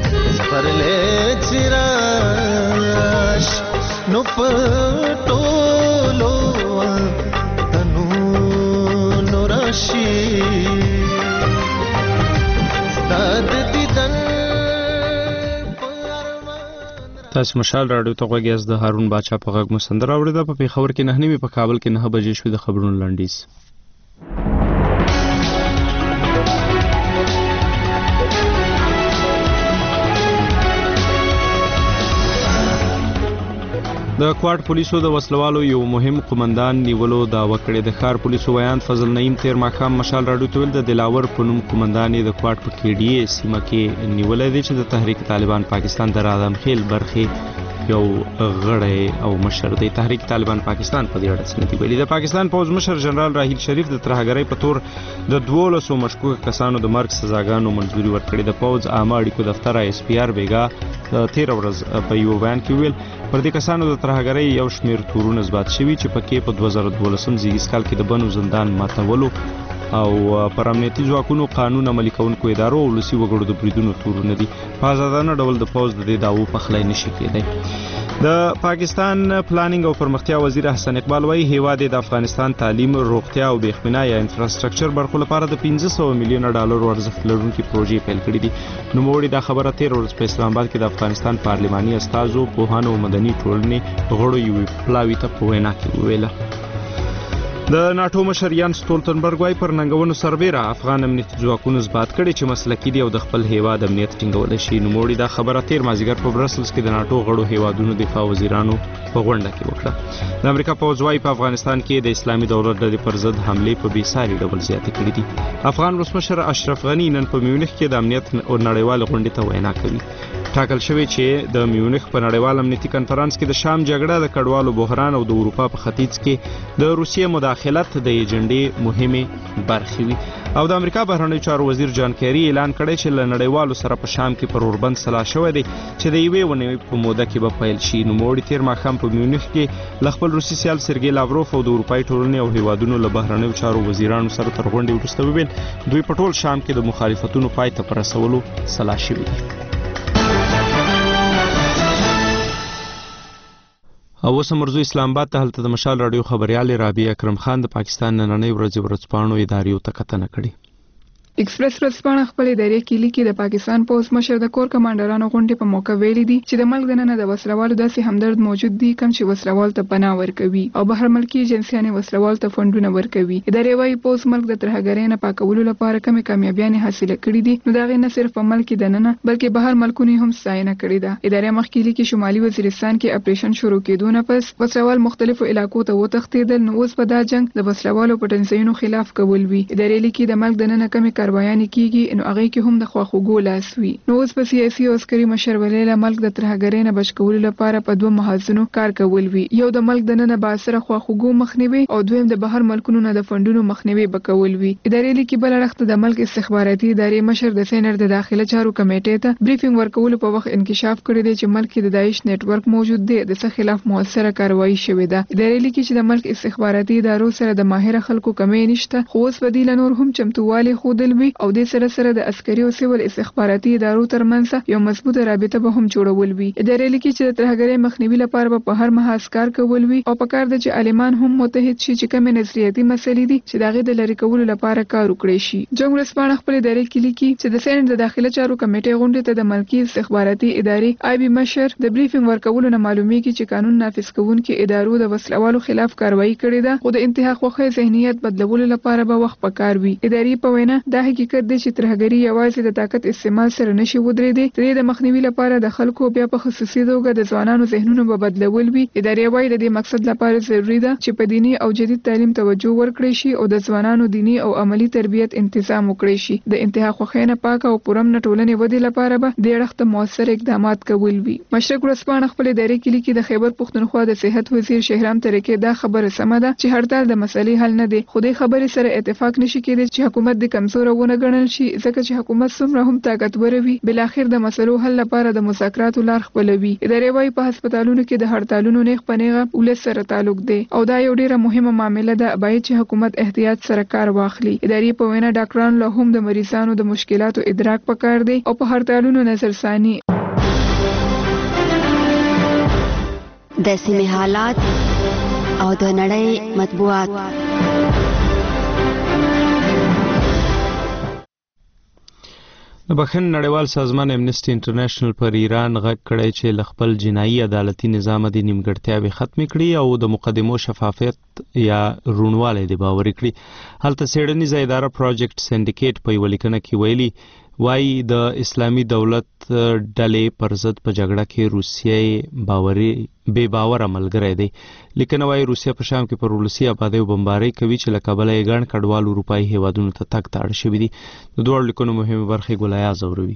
No تاسو مشال راډیو ته غوږ یاست. د هارون باچا په غږ مو سندره اورېده. په پېښور کې نه نیمې، په کابل کې نه بجې شوې. د خبرونو لنډیز. د کوارټ پولیسو د وسلوالو یو مهم قومندان نیولو دعوه کړې. د ښار پولیسو ویاند فضل نعیم تیر ماښام مشال راډیو ته ویل د دلاور په نوم قومندان یې د کوارټ په کې ډي اې سیمه کې نیولی دی چې د تحریک طالبان پاکستان د رادام خیل برخې یو غړی او مشر دی. تحریک طالبان پاکستان په دې اړه څه نه دي ویلي. د پاکستان پوځ مشر جنرال راحیل شریف د ترهګرۍ په تور د دولسو مشکوکو کسانو د مرګ سزاګانو منظوري ورکړې. د پوځ عامه اړیکو دفتر ایس پی آر بیګا تیر ورځ په یو بیان کې ویل پر دې کسانو د ترهګرۍ یو شمېر تورونه اثبات شوي چې پکې په دوه زره دولسم زیږدیز کال کې د بنو زندان ماتولو او پر امنیتي ځواکونو قانون عملي کوونکو ادارو او ولسي وګړو د بریدونو تورونه دي. په ازادانه ډول د پوځ د دې دعوو پخلی نشي کېدی. د پاکستان پلانینګ او پرمختیا وزیر حسن اقبال وایي هیواد د افغانستان تعلیم، روغتیا او بېخمینه یا انفراستراکچر برخو لپاره د پنځه سوه میلیونه ډالرو ارزښت لرونکي پروژې پیل کړي دي. نوموړي دا خبره تیر ورځ په اسلام آباد کې د افغانستان پارلماني استازو، پوهانو او مدني ټولنې غړو یوې پلاوي ته په وینا کې وویله. د ناټو مشر یان سټولتنبرګ وايي پر ننګونو سربیره افغان امنیتي ځواکونو اثبات کړي چې مسلکي دي او د خپل هیواد امنیت ټینګولی شي. نوموړي دا خبره تیر مازدیګر په برسلز کې د ناټو غړو هیوادونو دفاع وزیرانو په غونډه کې وکړه. د امریکا پوځ وايي په افغانستان کې د اسلامي دولت ډلې پر ضد حملې په بېساري ډول زیاتې کړي دي. افغان ولسمشر اشرف غني نن په میونخ کې د امنیت نړیوال غونډې ته وینا کوي. ټاکل شوی چې د میونخ په نړیوال امنیتي کنفرانس کې د شام جګړه، د کډوالو بحران او د اروپا په ختیځ کې د روسیې مداخلت د ایجنډې مهمې برخې وي. او د امریکا بهرنیو چارو وزیر جان کیری اعلان کړی چې له نړیوالو سره په شام کې پر اوربند سلا شوی دی چې د یوې ونې په موده کې به پیل شي. نوموړي تیر ماښام په میونخ کې له خپل روسي سیال سرګی لاوروف او د اروپایي ټولنې او هیوادونو له بهرنیو چارو وزیرانو سره تر غونډې وروسته وویل دوی په ټول شام کې د مخالفتونو پای ته په رسولو سلا شوي دي. او اوس مرزو اسلام آباد ته هلته د مشال راډیو خبريال رابعه اکرم خان د پاکستان نننۍ ورځې ورځپاڼو ادارې ته کتنه کړې. ایکسپریس ورځپاڼه خپل ادارې کې لیکي د پاکستان پوز مشر د کور کمانډرانو غونډې په موقع ویلي دي چې د ملک دننه د وسلوالو داسې همدرد موجود دي کوم چې وسلوال ته پناه ورکوي او بهر ملکي ایجنسیانې وسلوال ته فندونه ورکوي. ادارې وايي پوز ملک د ترهګرۍ نه پاکولو لپاره کومې کامیابیانې حاصله کړې دي نو دا غي نه صرف په ملک دننه بلکې بهر ملکونو هم ستاینه کړې ده. ادارې مخکې لیکي شمالي وزیرستان کې اپریشن شروع کېدو پس وسلوال مختلفو علاقو ته وتښتېدل نو اوس په دا جنگ د وسلوالو پټنځایونو خلاف کول وی. ادارې لیکي د ملک دننه کومې کاروایانې کیږي نو هغه کې هم د خواخوږو لاس وي. نو اوس په سیاسي او عسکري مشرولې له ملک د ترهګرۍ نه بچ کولو لپاره په دوه محاذونو کار کول وي. یو د ملک دننه با اثر خواخوږو مخنیوي او دویم د بهر ملکونو نه د فندونو مخنیوي بکول وي. ادارې لیکي بل اړخ د ملک استخباراتي ادارې مشر د سینټ د داخله چارو کمیټې ته بریفینګ ورکول په وخت انکشاف کړی دی چې ملک کې د داعش نت ورک موجود دی د څه خلاف موثره کاروایی شوې ده. ادارې لیکي چې د ملک استخباراتي ادارو سره د ماهر خلکو کمی نشته خو اوس بدیل نور هم چمتووالی خودل وي او د سره سره د عسکري او سیول استخباراتي ادارو ترمنځ یو مضبوطه رابطه به هم جوړول وي. ادارې لیکي چې د ترهګرۍ مخنیوي لپاره په هر محاذ کار کول وي او په کار د چې عالمان هم متحد شي چې کوم نظریاتي مسلې دي چې دغه د لری کولو لپاره کار وکړي شي. جنگ ورسپانه خپل ادارې کې لیکي چې د سینټ د داخله چارو کمیټې غونډې ته د ملکی استخباراتي ادارې آی بي مشر د بریفینګ ورکولو نه معلومیږي چې قانون نافذ کوونکي ادارو د وسلوالو خلاف کاروایی کړې ده خو د انتها خوخه ذهنیت بدلولو لپاره به وخت پکار وي. ادارې په وینا دا حقیقت دی چې ترهګری یوازې د طاقت استعمال سره نشي ودرېدي د مخنیوي لپاره د خلکو بیا په خصوصي توګه د ځوانانو ذهنونه به بدلول وي. ادارې وايي د دې مقصد لپاره ضروری ده چې په دینی او جدید تعلیم توجه ورکړي شي او د ځوانانو دینی او عملی تربیت تنظیم وکړي شي. د انتها خوخینه پاک او پرم ټولنې ودی لپاره به د اړخته موثر اقدامات کول وي. مشرق ورځپاڼه خپل ادارې کې لیکي د خیبر پښتونخوا د صحت وزیر شهرام ترکي دا خبره سمه ده چې هړتال د مسلې حل نه دی خو د خبرې سره اتفاق نشي کېدای چې حکومت د کمزور ونه ګڼل شي ځکه چې حکومت څومره هم طاقتور وي بل اخر د مسلو حل لپاره د مذاکراتو لار خپلوي. ادارې وايي په هسپتالونو کې د هړتالونو نه خپنېغه ولس سره تعلق دی او دا یو ډیره مهمه معامله ده باید چې حکومت احتیاط سره کار واخلي. ادارې په وینا ډاکټرانو له هم د مریضانو د مشکلاتو ادراک پکار دی او په هړتالونو نظرثاني د سیمې حالات او د نړۍ مطبوعات. د بخښنې نړیوال سازمان امنیسټي انټرنیشنل پر ایران غږ کړی چې له خپل جنایي عدالتي نظام د نیمګړتیاوې ختمې کړي او د مقدمو شفافیت یا روڼوالی د باوري کړي. هلته څېړنیزه اداره پروجیکټ سینډیکیټ په یوه لیکنه کې ویلي وایي د اسلامي دولت ډلې پر ضد په جګړه کې روسیې باوري بې باوره ملګری دی. لیکنه وایي روسیه په شام کې پر ولسي آبادیو بمبارۍ کوي چې له کبله یې ګڼ کډوال اروپایي هیوادونو ته تګ ته اړ شوي دي. د دواړو لیکنو مهمې برخې ګولیا زوروي.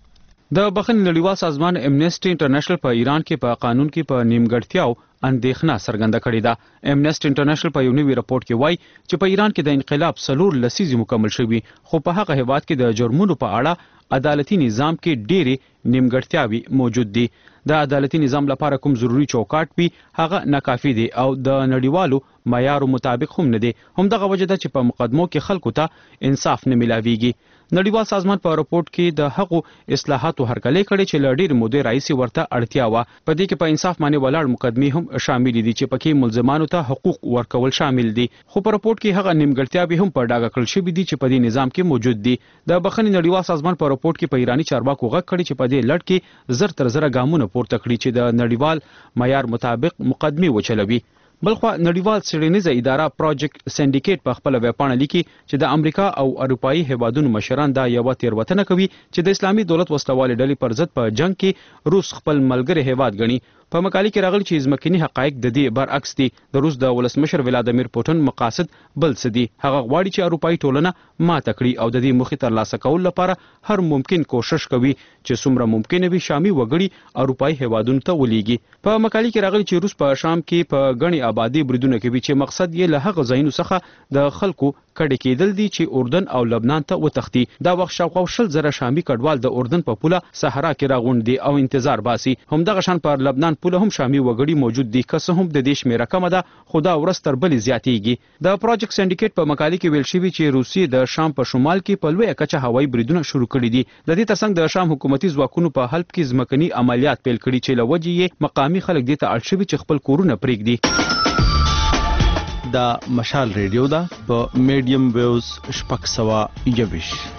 د بخښنې نړیوال سازمان امنیسټي انټرنیشنل په ایران کې په قانون کې په نیمګړتیاو اندېښنه څرګنده کړې ده. امنیسټي انټرنیشنل په یو نوي راپورټ کې وایي چې په ایران کې د انقلاب څلور لسیزې مکمل شوي، خو په هغه هیواد کې د جرمونو په اړه عدالتي نظام کې ډېرې نیمګړتیاوې موجود دي. د عدالتي نظام لپاره کوم ضروري چوکاټ وي هغه ناکافي دی او د نړیوالو معیارو مطابق هم نه دی. همدغه وجه ده چې په مقدمو کې خلکو ته انصاف نه ملاویږي. نړیوال سازمان په راپورټ کې د هغو اصلاحاتو هرکلی کړی چې له ډېرې مودې راهیسې ورته اړتیا وه. په دې کې په انصاف باندې ولاړ مقدمې هم شامل دي چې پکې ملزمانو ته حقوق ورکول شامل دي. خو په راپورټ کې هغه نیمګړتیاوې هم په ډاګه کړل شوي دي چې په دې نظام کې موجود دي. د بخښنې نړیوال سازمان په راپورټ کې په ایراني چارواکو غږ کړی چې په دې لړ کې زر تر زره ګامونه پورته کړي چې د نړیوال معیار مطابق مقدمې وچلوي. بلخوا نړیوال څېړنیزه اداره پروجیکټ سینډیکیټ په خپل ویبپاڼه لیکي چې د امریکا او اروپایي هیوادونو مشران دا یوه تېروتنه کوي چې د اسلامي دولت وسلوالې ډلې پر ضد په جنگ کې روس خپل ملګری هیواد ګڼي. په مقالې کې راغلي چې ځمکني حقایق د دې برعکس دي. د روس د ولسمشر ولادیمیر پوټین مقاصد بل څه دي. هغه غواړي چې اروپایي ټولنه ماته کړي او د دې موخې ترلاسه کولو لپاره هر ممکن کوشش کوي چې څومره ممکن وي شامي وګړي اروپایي هیوادونو ته ولېږي. په مقالې کې راغلي چې روس په شام کې په غني آبادی بریدونه کوي چې مقصد یې له هغه ځایونو څخه د خلکو کډې کېدل دي چې اردن او لبنان ته وتښتي. دا وخت شاوخوا شل زره شامي کډوال د اردن په پوله صحرا کې راغونډ دي او انتظار باسي. همدغه شان پر لبنان پوله هم شامي وګړي موجود دي که څه هم د دې شمېره کمه ده خو دا ورځ تر بلې زیاتیږي. د پروجیکټ سینډیکیټ په مقالې کې ویل شوي چې روسیې د شام په شمال کې په لویه کچه هوایي بریدونه شروع کړي دي. د دې ترڅنګ د شام حکومتي ځواکونو په حلب کې ځمکني عملیات پیل کړي چې له وجې یې مقامي خلک دې ته اړ شوي چې خپل کورونه پرېږدي. دا مشال ریډیو ده په میډیم ویوز شپږ سوه یوویشت.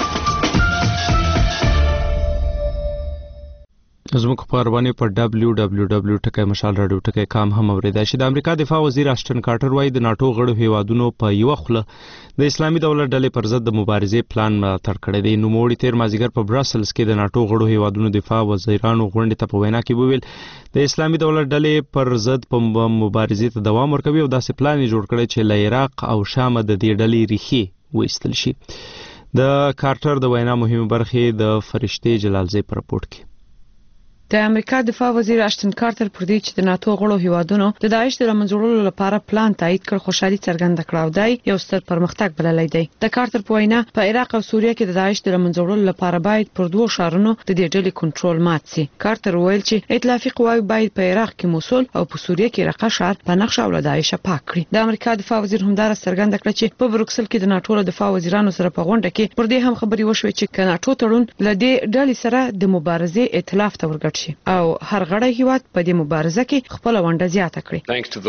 زموږ خبرونه په دبلیو دبلیو دبلیو ټکی مشال راډیو ټکی کام هم اوریدای شي. د امریکا دفاع وزیر اشټن کارټر وايي د ناتو غړو هیوادونو په یو خوله د اسلامي دولت ډلې پر ضد د مبارزې پلان ملاتړ کړی دی. نوموړي تیر مازیګر په براسلز کې د ناتو غړو هیوادونو دفاع وزیرانو غونډې ته په وینا کې وویل د اسلامي دولت ډلې پر ضد په مبارزې ته دوام ورکوي او داسې پلان یې جوړ کړی چې له عراق او شام د دې ډلې ریښې وایستل شي. د کارټر د وینا مهمه برخې د فرشتې جلالزی په راپورټ کې. د امریکا دفاع وزیر اشټن کارټر پر دې چې د ناتو غړو هیوادونو د داعش د منځوړلو لپاره پلان تایید کړ خوشحالي څرګنده کړه او دای یو ستر پرمختګ بللی دی. د کارټر په وینا په عراق او سوریه کې د داعش د منځوړلو لپاره باید پر دوه شهرونو د دې ډلې کنټرول مات شي. کارټر ویل چې ائتلافي قواوی باید په عراق کې موصل او په سوریه کې رقه شهر په نقشه او داعش پاک کړي. د امریکا دفاع وزیر همدار څرګنده کړه چې په بروکسل کې د ناتو د دفاع وزیرانو سره په غونډه کې پر دې هم خبري وشوه چې کناټو تړون ل دې ډلې سره د مبارزې ائتلاف ته ورګډ شي او هر غړی هیواد په دې مبارزه کې خپل ونډه زیاته کړي.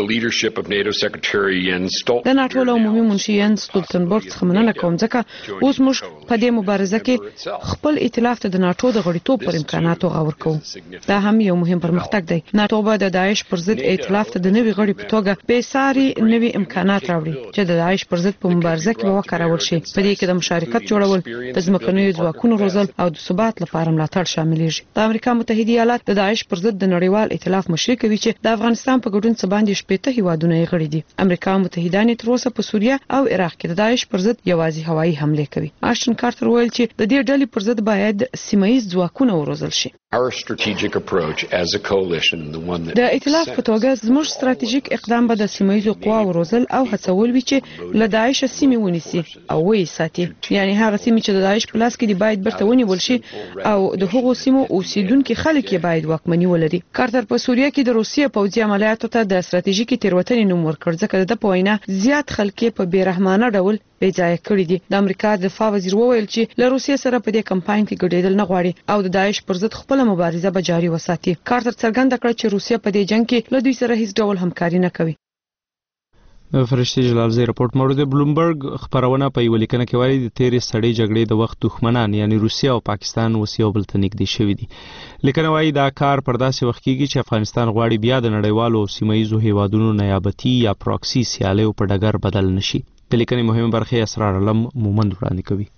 د ناتو عمومي منشي ینس ستولتنبرګ څخه مننه کوم ځکه اوس موږ په دې مبارزه کې خپل ائتلاف ته د ناتو د غړیتوب پر امکاناتو غور کوو. دا هم یو مهم پرمختګ دی. ناتو به د داعش پر ضد ائتلاف ته د نوي غړي په توګه به ساري نوي امکانات راوړي چې د داعش پر ضد په مبارزه کې به وکارول شي. په دې کې د مشارکت جوړول، د ځمکنیو ځواکونو روزل او د ثبات لپاره ملاتړ شاملېږي. د امریکا متحده ایالات د داعش پر ضد د نړیوال ائتلاف مشري کوي چې د افغانستان په ګډون څه باندې شپږ هیوادونه یې غړي دي. امریکا متحده ایالات تر اوسه په سوریه او عراق کې د داعش پر ضد یوازې هوایي حمله کوي. اشټن کارټر ویل چې د دې ډلې پر ضد باید سیمایي ځواکونه وروزل شي. د ائتلاف په توګه زموږ ستراتیژیک اقدام به د سیمایي قواو وروزل او هڅول وي چې له داعش سیمې ونیسي او وې ساتي. یعنی هغه سیمې چې د داعش په لاس کې دي باید برته ونیول شي او د هغو سیمو اوسیدونکو خلک یې باید واکمني ولري. کارټر په سوریه کې د روسیې پوځي عملیاتو ته د ستراتیژیکي تیروتنې نوم ورکړ ځکه د په وینا زیات خلک په بیرحمانه ډول بې ځای کړی دي. د امریکا دفاع وزیر وویل چې له روسیې سره په دې کمپاین کې ګډېدل نه غواړي او د داعش پر ضد خپل مبارزه به جاري وساتي. کارټر څرګنده کړ چې روسیه په دې جنگ کې له دوی سره هیڅ ډول همکاري نه کوي. فرشتي جلالزی راپورټ مورد بلومبرګ خبرونه په یو لیکنه کې وایي د تیرې سړې جګړې د وخت دښمنان یعنی روسیا او پاکستان اوس یو بل ته نږدې شوي دي. لیکنه وایي دا کار پر داسې وخت کېږي چې افغانستان غواړي بیا د نړیوالو او سیمه ییزو هیوادونو نیابتي یا پراکسي سیالیو په ډګر بدل نشي. د لیکنې مهمه برخه اسرار علم مومند وړاندې کوي.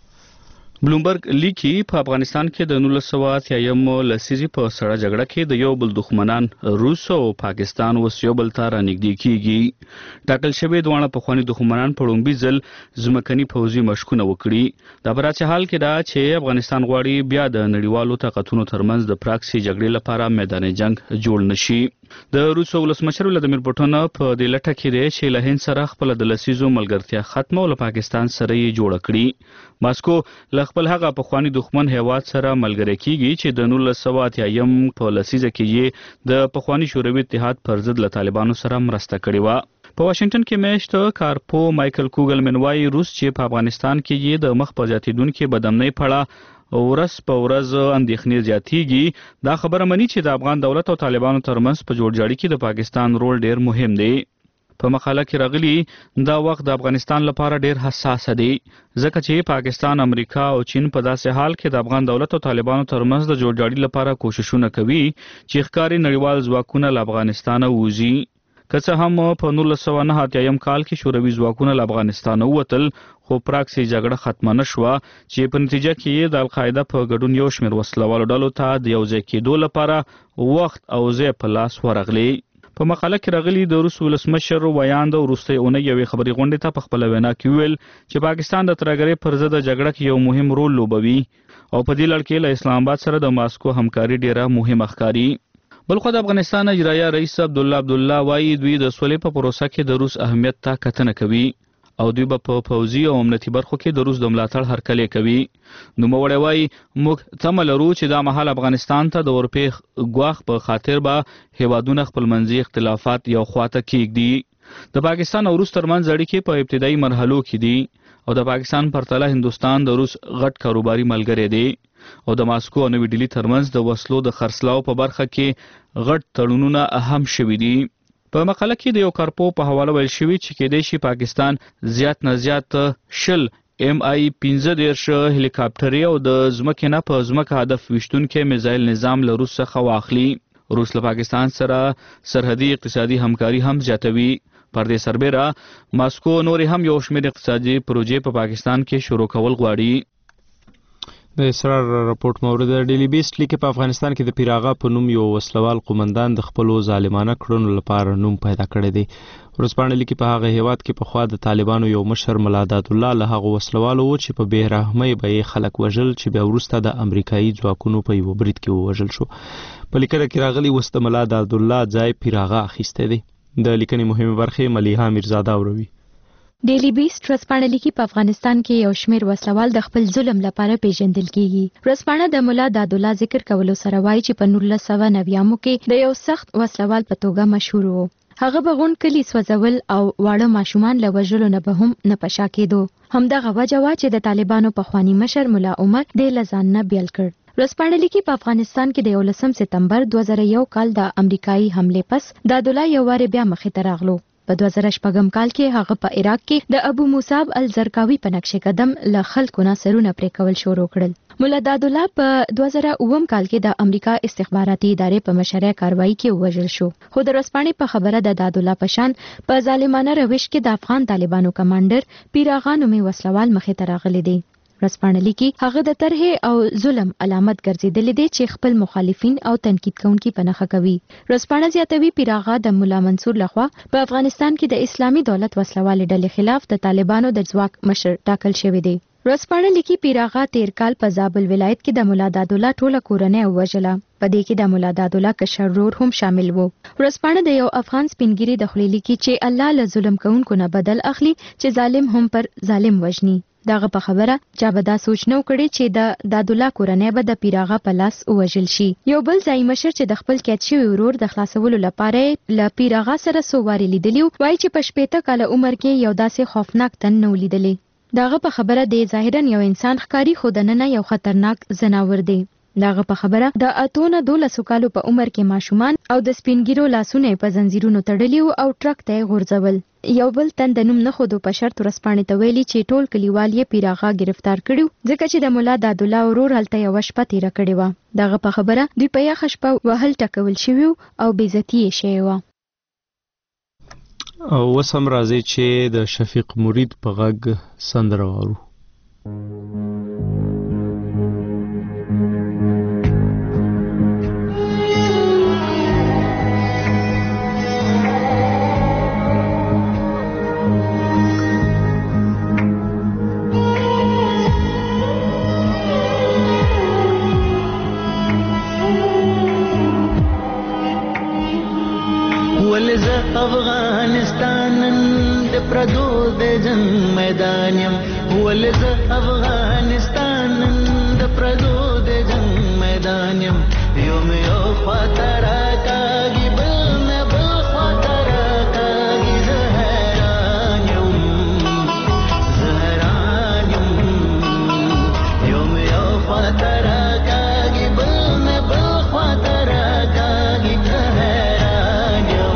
بلومبرګ لیکي په افغانستان کې د نولس سوه اتیایم لسیزې په سړه جګړه کې د یو بل دښمنان روس او پاکستان اوس یو بل ته رانږدې کیږي. ټاکل شوي دواړه پخواني دښمنان په لومړي ځل ځمکني پوځي مشقونه وکړي. دا په داسې حال کې ده چې افغانستان غواړي بیا د نړیوالو طاقتونو ترمنځ د پراکسي جګړې لپاره میدان جنگ جوړ نشي. د روس ولسمشر ولادیمیر پوټین په دې لټه کې دی چې له هند سره خپل د لسیزو ملګرتیا ختمه او له پاکستان سره یې جوړه کړي. ماسکو له خپل هغه پخواني دښمن هیواد سره ملګری کیږي چې د نولس سوه اتیایم په لسیزه کې یې د پخواني شوروي اتحاد پر ضد له طالبانو سره مرسته کړې وه. په واشنگټن کې میشت کارپو مایکل کوګلمن وایي روس چې په افغانستان کې یې د مخ په زیاتېدونکې بدامنۍ په اړه ورځ په ورځ اندېښنې زیاتېږي. دا خبره مني چې د افغان دولت او طالبانو ترمنځ په جوړجاړي کې د پاکستان رول ډیر مهم دی. په مقاله کې راغلي دا وخت د افغانستان لپاره ډیر حساس دی ځکه چې پاکستان، امریکا او چین په داسې حال کې د افغان دولت او طالبانو ترمنځ د جوړجاړي لپاره کوششونه کوي چې ښکاري نړیوال ځواکونه له افغانستانه ووځي. که څه هم په نولس سوه نهه اتیایم کال کې شوروي ځواکونه له افغانستانه ووتل خو پراکسي جګړه ختمه نه شوه چې په نتیجه کې یې د القاعده په ګډون یو شمېر وسلوالو ډلو ته د یو ځای کېدو لپاره وخت او ځای په لاس ورغلی. په مقاله کې راغلي د روس ولسمشر ویاند وروستۍ اونۍ یوې خبري غونډې ته په خپله وینا کې وویل چې پاکستان د ترهګرۍ پر ضد جګړه کې یو مهم رول لوبوي او په دې لړ کې له اسلام آباد سره د ماسکو همکاري ډیره مهمه ښکاري. بلخو د افغانستان اجرایه رئیس عبدالله عبدالله وایي دوی د سولې په پروسه کې د روس اهمیت ته کتنه کوي او دوی به په پوځي او امنیتي برخو کې د روس د ملاتړ هرکلی کوي. نوموړی وایي موږ تمه لرو چې دا مهال افغانستان ته د اورپې ګواښ په خاطر به هیوادونه خپلمنځي اختلافات یو خواته کیږدي. د پاکستان او روس ترمنځ اړیکې په ابتدایي مرحلو کې دي او د پاکستان پرتله هندوستان د روس غټ کاروباري ملګری دی او د ماسکو او نوې ډیلي ترمنځ د وسلو د خرڅلاو په برخه کې غټ تړونونه اهم شوي دي. په مقاله کې د یو کارپو په حواله ویل شوي چې کېدای شي پاکستان زیات نه زیات شل ایم آی پنځه دېرش هلیکاپټرې او د ځمکې نه په ځمکه هدف ویشتونکی میزایل نظام له روس څخه واخلي. روس له پاکستان سره سرحدي اقتصادي همکاري هم زیاتوي. پر دې سربېره ماسکو نورې هم یو شمېر اقتصادي پروژې په پاکستان کې شروع کول غواړي. د اسرار راپورټ مورد ډیلی بیسټ لیکي په افغانستان کې د پیراغه په نوم یو وسلوال قومندان د خپلو ظالمانه کړنو لپاره نوم پیدا کړی دی. ورځپاڼه لیکي په هغه هیواد کې پخوا د طالبانو یو مشر ملا داد الله له هغو وسلوالو و چې په بې رحمۍ به یې خلک وژل چې بیا وروسته د امریکایي ځواکونو په یوه برید کې ووژل شو. په لیکنه کې راغلي اوس د ملا داد الله ځای پیراغه اخیستی دی. د لیکنې مهمه برخې ملیحه میرزاده اوروي. ډیلی بیسټ ورځپاڼه لیکي په افغانستان کې یو شمېر وسلوال د خپل ظلم لپاره پیژندل کیږي. ورځپاڼه د مولا داد الله ذکر کولو سره وایي چې په نولس سوه نویامو کې د یو سخت وسلوال په توګه مشهور و. هغه به غونډ کلي سوځول او واړه ماشومان له وژلو نه به هم نه په شا کېدو. همدغه وجه وه چې د طالبانو پخواني مشر ملا عمر دې له ځان نه بیل کړ. ورځپاڼه لیکي په افغانستان کې د یولسم سپتمبر دوه زره یو کال د امریکایي حملې پس داد الله یو وارې بیا مخې ته راغلو. په دوه زره شپږم کال کې هغه په عراق کې د ابو مصعب الزرقاوي په نقش قدم له خلکو نه سرونه پرې کول شروع کړل. مولا داد الله په دوه زره اووم کال کې د امریکا استخباراتي ادارې په مشره کاروایی کې وژل شو. خو د ورځپاڼې په خبره د داد الله په شان په ظالمانه روش کې د افغان طالبانو کمانډر پیراغه نومي وسلوال مخې ته راغلی دی. ورځپاڼه لیکي هغه د طرحې او ظلم علامت ګرځېدلی دی چې خپل مخالفین او تنقید کوونکي په نښه کوي. ورځپاڼه زیاتوي پیراغه د مولا منصور لخوا په افغانستان کې د اسلامي دولت وسلوالې ډلې خلاف د طالبانو د ځواک مشر ټاکل شوی دی. ورځپاڼه لیکي پیراغه تیر کال په زابل ولایت کې د مولا داد الله ټوله کورنۍ ووژله. په دې کې د مولا داد الله کشر ورور هم شامل و. ورځپاڼه د یو افغان سپینګیري د خولې لیکي چې الله له ظلم کوونکو نه بدل اخلي چې ظالم هم پر ظالم وژني. داغه په خبره چا به دا سوچ نو کړی چې د داد الله کورنۍ به د پیراغه په لاس ووژل شي. یو بل ځای مشر چې د خپل قید شوي ورور د خلاصولو لپاره له پیراغه سره څو وارې لیدلی وایي چې په شپېته کاله عمر کې یو داسې خوفناک تن نه ولیدلی. داغه په خبره دی ظاهرا یو انسان ښکاري خو دننه یو خطرناک ځناور دی. دغه په خبره د اتونه دولسو کالو په عمر کې ماشومان او د سپینګیرو لاسونه په زنجیرونو تړلي او ټرک ته غورځول. یو بل تن د نوم نه خودو په شرط ورسپانې ته ویلي چې ټول کلیوال یې پیراغه گرفتار کړیو ځکه چې د مولا دادالله ورور هلته یوه شپه تیره کړې وه. دغه په خبره دوی په یخه شپه وهل ټکول شوي او بېعزتي یې شوې وه. او اوس هم راځئ چې د شفیق مرید په غږ سندره واورو. افغانستان د پردو د جنگ میدان یم ولز افغانستان د پردو د جنگ میدان یم یو مې یو خاطر کاږي بل مې بل خاطر کاږي زه حیران یم زه حیران یم یو مې یو خاطر کاږي بل مې بل خاطر کاږي زه حیران یم.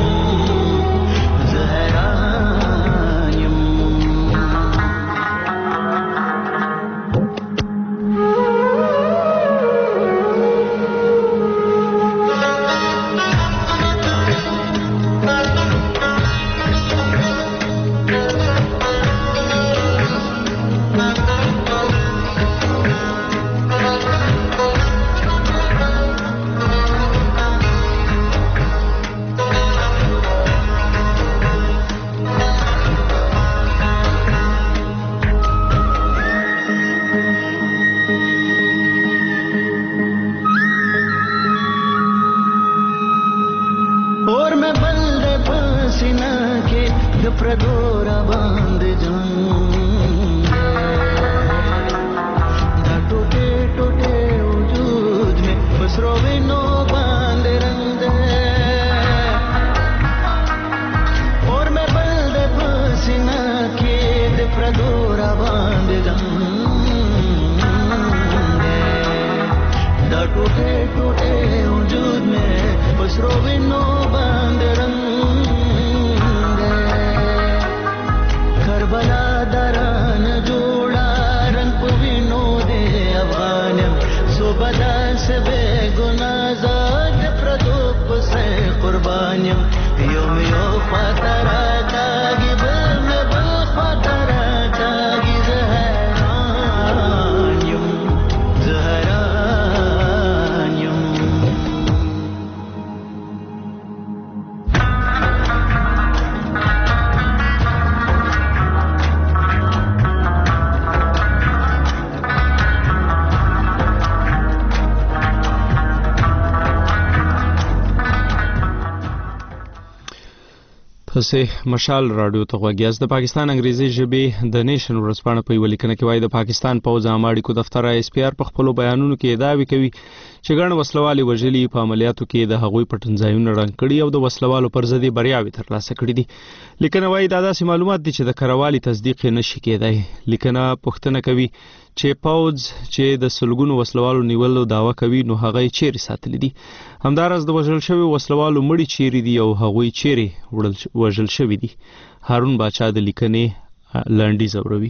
پسې مشال راډیو ته غوږ یاست. د پاکستان انګریزي ژبې د نیشن ورځپاڼه په یوه لیکنه کې وایي د پاکستان پوځ عامه اړیکو دفتر آی اس پی آر په خپلو بیانونو کې ادعاوې کوي چې ګڼ وسلوالې وژلي په عملیاتو کې د هغوی پټنځایونه ړنګ کړي او د وسلوالو پر ضد یې بریاوې ترلاسه کړي دي. لیکنه وایي دا داسې معلومات دي چې د کروالي تصدیق یې نشي کېدی. لیکنه پوښتنه کوي چې پوځ چې د سلګونو وسلوالو نیولو دعوه کوي نو هغه یې چیرې ساتلی دي. همداراز د وژل شوي وسلوالو مړي چیرې دي او هغوی چیرې وژل شوي دي. هارون باچا د لیکنې لنډیز اوروي.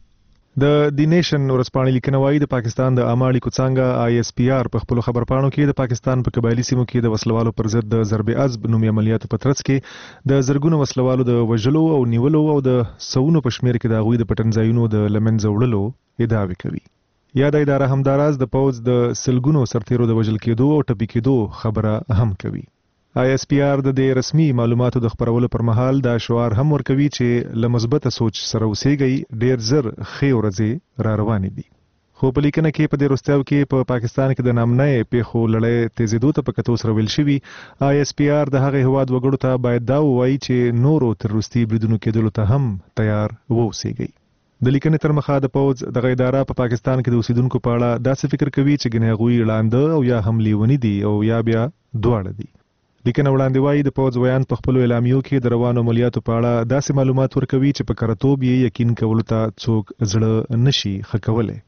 د دی نیشن ورځپاڼې لیکنه وایي د پاکستان د عامه اړیکو څانګه آی اس پی آر په خپلو خبرپاڼو کې د پاکستان په قبایلي سیمو کې د وسلوالو پر ضد د ضرب عضب نومي عملیاتو په ترڅ کې د زرګونو وسلوالو د وژلو او نیولو او د سوونو په شمېر کې د هغوی د پټنځایونو د له منځه وړلو ادعاوې کوي. یاده اداره همداراز د پوځ د سلګونو سرتیرو د وژل کېدو او ټپي کېدو خبره هم کوي. آی اس پی آر د دې رسمي معلوماتو د خبرولو پر مهال دا شعار هم ورکوي چې له مثبته سوچ سره اوسېږئ ډېر زر ښې ورځې را روانې دي. خو په لیکنه کې په دې وروستیو کې په پاکستان کې د نامنۍ پیښو لړۍ تیزېدو ته په کتو سره ویل شوي آی اس پی آر د هغې هېواد وګړو ته باید دا ووایي چې نورو تروریستي بریدونو کېدلو ته هم تیار واوسېږئ. د لیکنې تر مخه د پوځ دغه اداره په پاکستان کې د اوسیدونکو په اړه داسې فکر کوي چې ګنې هغوی ړانده او یا هم لیوني دي او یا بیا دواړه دي. لیکنه وړاندې وایي د پوځ ویان په خپلو اعلامیو کې د روانو عملیاتو په اړه داسې معلومات ورکوي چې په کرتوب یې یقین کولو ته څوک زړه نشي ښه کولی.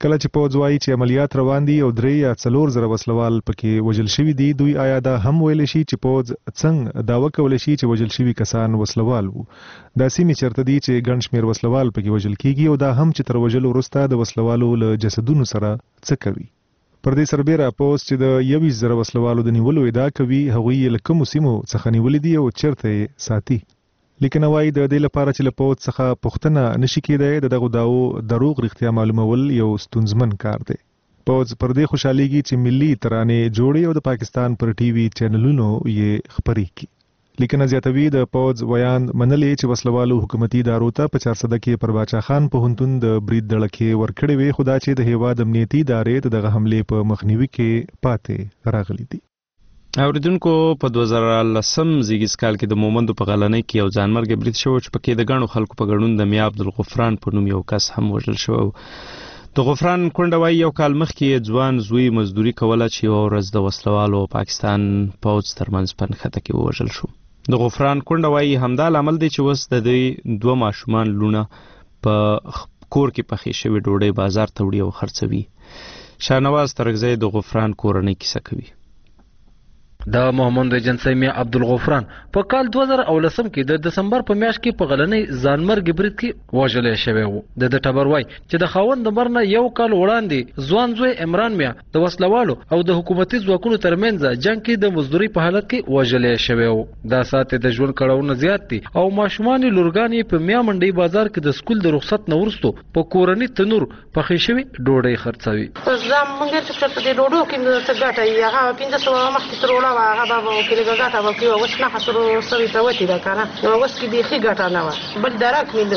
کله چې پوځ وایي چې عملیات روان دي او درې یا څلور زره وسلوال پکې وژل شوي دي، دوی آیا دا هم ویل شي چې پوځ څنګه داوا کولی شي چې وژل شوي کسان وسلوال وو؟ دا سیمې چېرته دي چې ګڼ شمېر وسلوال پکې وژل کیږي او دا هم چې تر وژلو وروسته د وسلوالو له جسدونو سره څه کوي؟ پر دې سربیره پوځ چې د یویشت زره وسلوالو د نیولو ادعا کوي، هغوی یې له کومو سیمو څخه نیولي دي او چېرته یې ساتي. لیکنه وایي د دې لپاره چې له پوځ څخه پوښتنه نشي کېدای، د دغو دعوو دروغ رښتیا معلومول یو ستونزمن کار دی. پوځ پر دې خوشحالېږي چې ملي ترانې جوړي او د پاکستان پر ټي وي چینلونو یې خپرې کړي. لیکنه زیاتوي د پوځ ویان منلې چې وسلوالو حکومتي ادارو ته په چارسده کې پر باچا خان پوهنتون د برید دړکې ورکړې وې، خو دا چې د هیواد امنیتي ادارې د دغه حملې په مخنیوي کې پاتې راغلي دي. اوریدونکو په دوه زره لسم زیږیز کال کې د مومندو په غلنۍ کې یو ځانمرګ برید شو چې پکې د ګڼو خلکو په ګډون د میا عبدالغفران په نوم یو کس هم وژل شو. د غفران کونډه وایي یو کال مخکې ځوان زوی مزدوري کوله چې یوه ورځ د وسلوالو پاکستان پوځ ترمنځ پنښته کې ووژل شو. د غفران کونډه وایي همدا لامل دی چې اوس د دوی دوه ماشومان لونه په کور کې پخې شوې ډوډۍ بازار ته وړي او خرڅوي. شاهنواز ترکزی د غفران کورنۍ کیسه کوي. د محمد ایجنسی میا عبدالغفران په کال دوه زره او لسم کې د دسمبر په میاشت کې په غلنۍ ځانمرګ برید کې وژل شوی و. د د ټبر وای چې د خاوند د مرنه یو کال وړاندې ځوان زوی عمران میا د وسلوالو او د حکومتي ځواکونو ترمنځ جنگ کې د مزدوري په حالت کې وژل شوی و. دا سات د ژوند کړهونه زیات دي او ماشومان لورګانی په میا منډي بازار کې د سکول د رخصت نه ورستو په کورنۍ تنور پخې شوی ډوډۍ خرڅوي. زم مونږ چې په دې ډوډۍ کې د څه ګټه یې هغه پنځه سوه مخکې تر هغه به کې لږه ګټه به کوي، اوس نه حسرو سوي ته وتې ده که نه، نو اوس کې بیخي ګټه نه وه. بل درک مې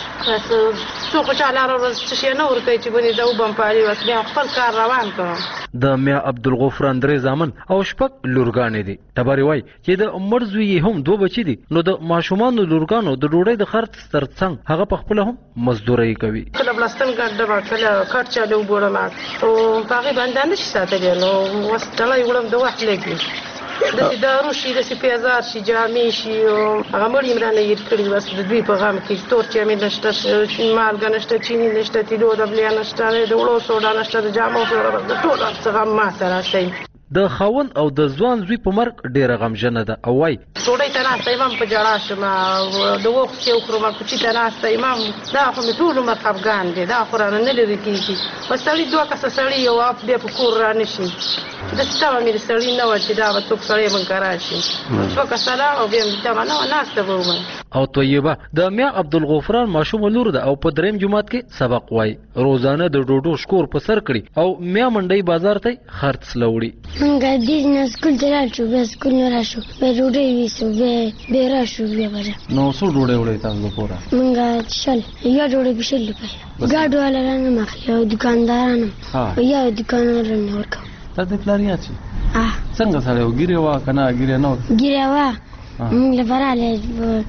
څو خوشحاله ورځ څه شی نه ورکوي چې بنې زه وبم پالي، اوس بیا خپل کار روان کړم. د میا عبدالغفران درې زامن او شپږ لورګانې دي. ټبرې وایي چې د مړ زوی یې هم دوه بچي دي، نو د ماشومانو لورګانو د ډوډۍ د خرڅ ترڅنګ هغه پخپله هم مزدورۍ کوي. کله بلستن ګډه به کله کټ چالو وګورم او په هغې باندې نه شي ساتلی، نو اوس ډلی وړم د وخت لږ داسې دارو شي، داسې پیازار شي، جامې شي، هغه مړي مې رانه هېر کړي. بس د دوی په غم کې تور جامې نشته، مالګه نشته، چیني نشته، تیلو ډبلیا نشته، د وړو سوډا نشته، د جامو سوډا، د ټول هر څه غم ما ته راسي. د خاوند او د ځوان زوی په مرګ ډیره غمجنه ده او وایي ډوډۍ ته ناسته یم هم په ژړا شم، د وغوښتې وخورم، کوچي ته ناسته یم هم، دا خو مې ټول عمر خفګان دی، دا خو رانه نه لرې کېږي. په سړي دوه کسه سړي یو اپ بیا په کور را نه شي، داسې تمه مې د سړي نه وه چې دا به څوک سړی من کرا شي. دوه کسه لاړه او بیا مې تمه نه وه، ناسته به ومه. او طیبه د میا عبدالغفران ماشومه لور ده او په دریم جماعت کې سبق وایي. روزانه د ډوډو شکور په سر کړي او میا منډۍ بازار ته خرڅ لوړي. مونږ دې نه سکول ته لاړ شو، بیا سکول نه راشو، بیا ډوډۍ ویسو، بیا بیا راشو بیا بره. نو څو ډوډۍ وړئ تاسو دپاره؟ مونږ شل یا ډوډۍ په شل روپۍ، ګاډو والا رانه مه اخلي او دوکاندارانو یا دوکانونه رانه ورکوو. تاسو د پلار یاد شي؟ څنګه سړی و؟ ګیرې وه که نه ګیرې نه وه؟ ګیرې وه، مونږ لپاره هلې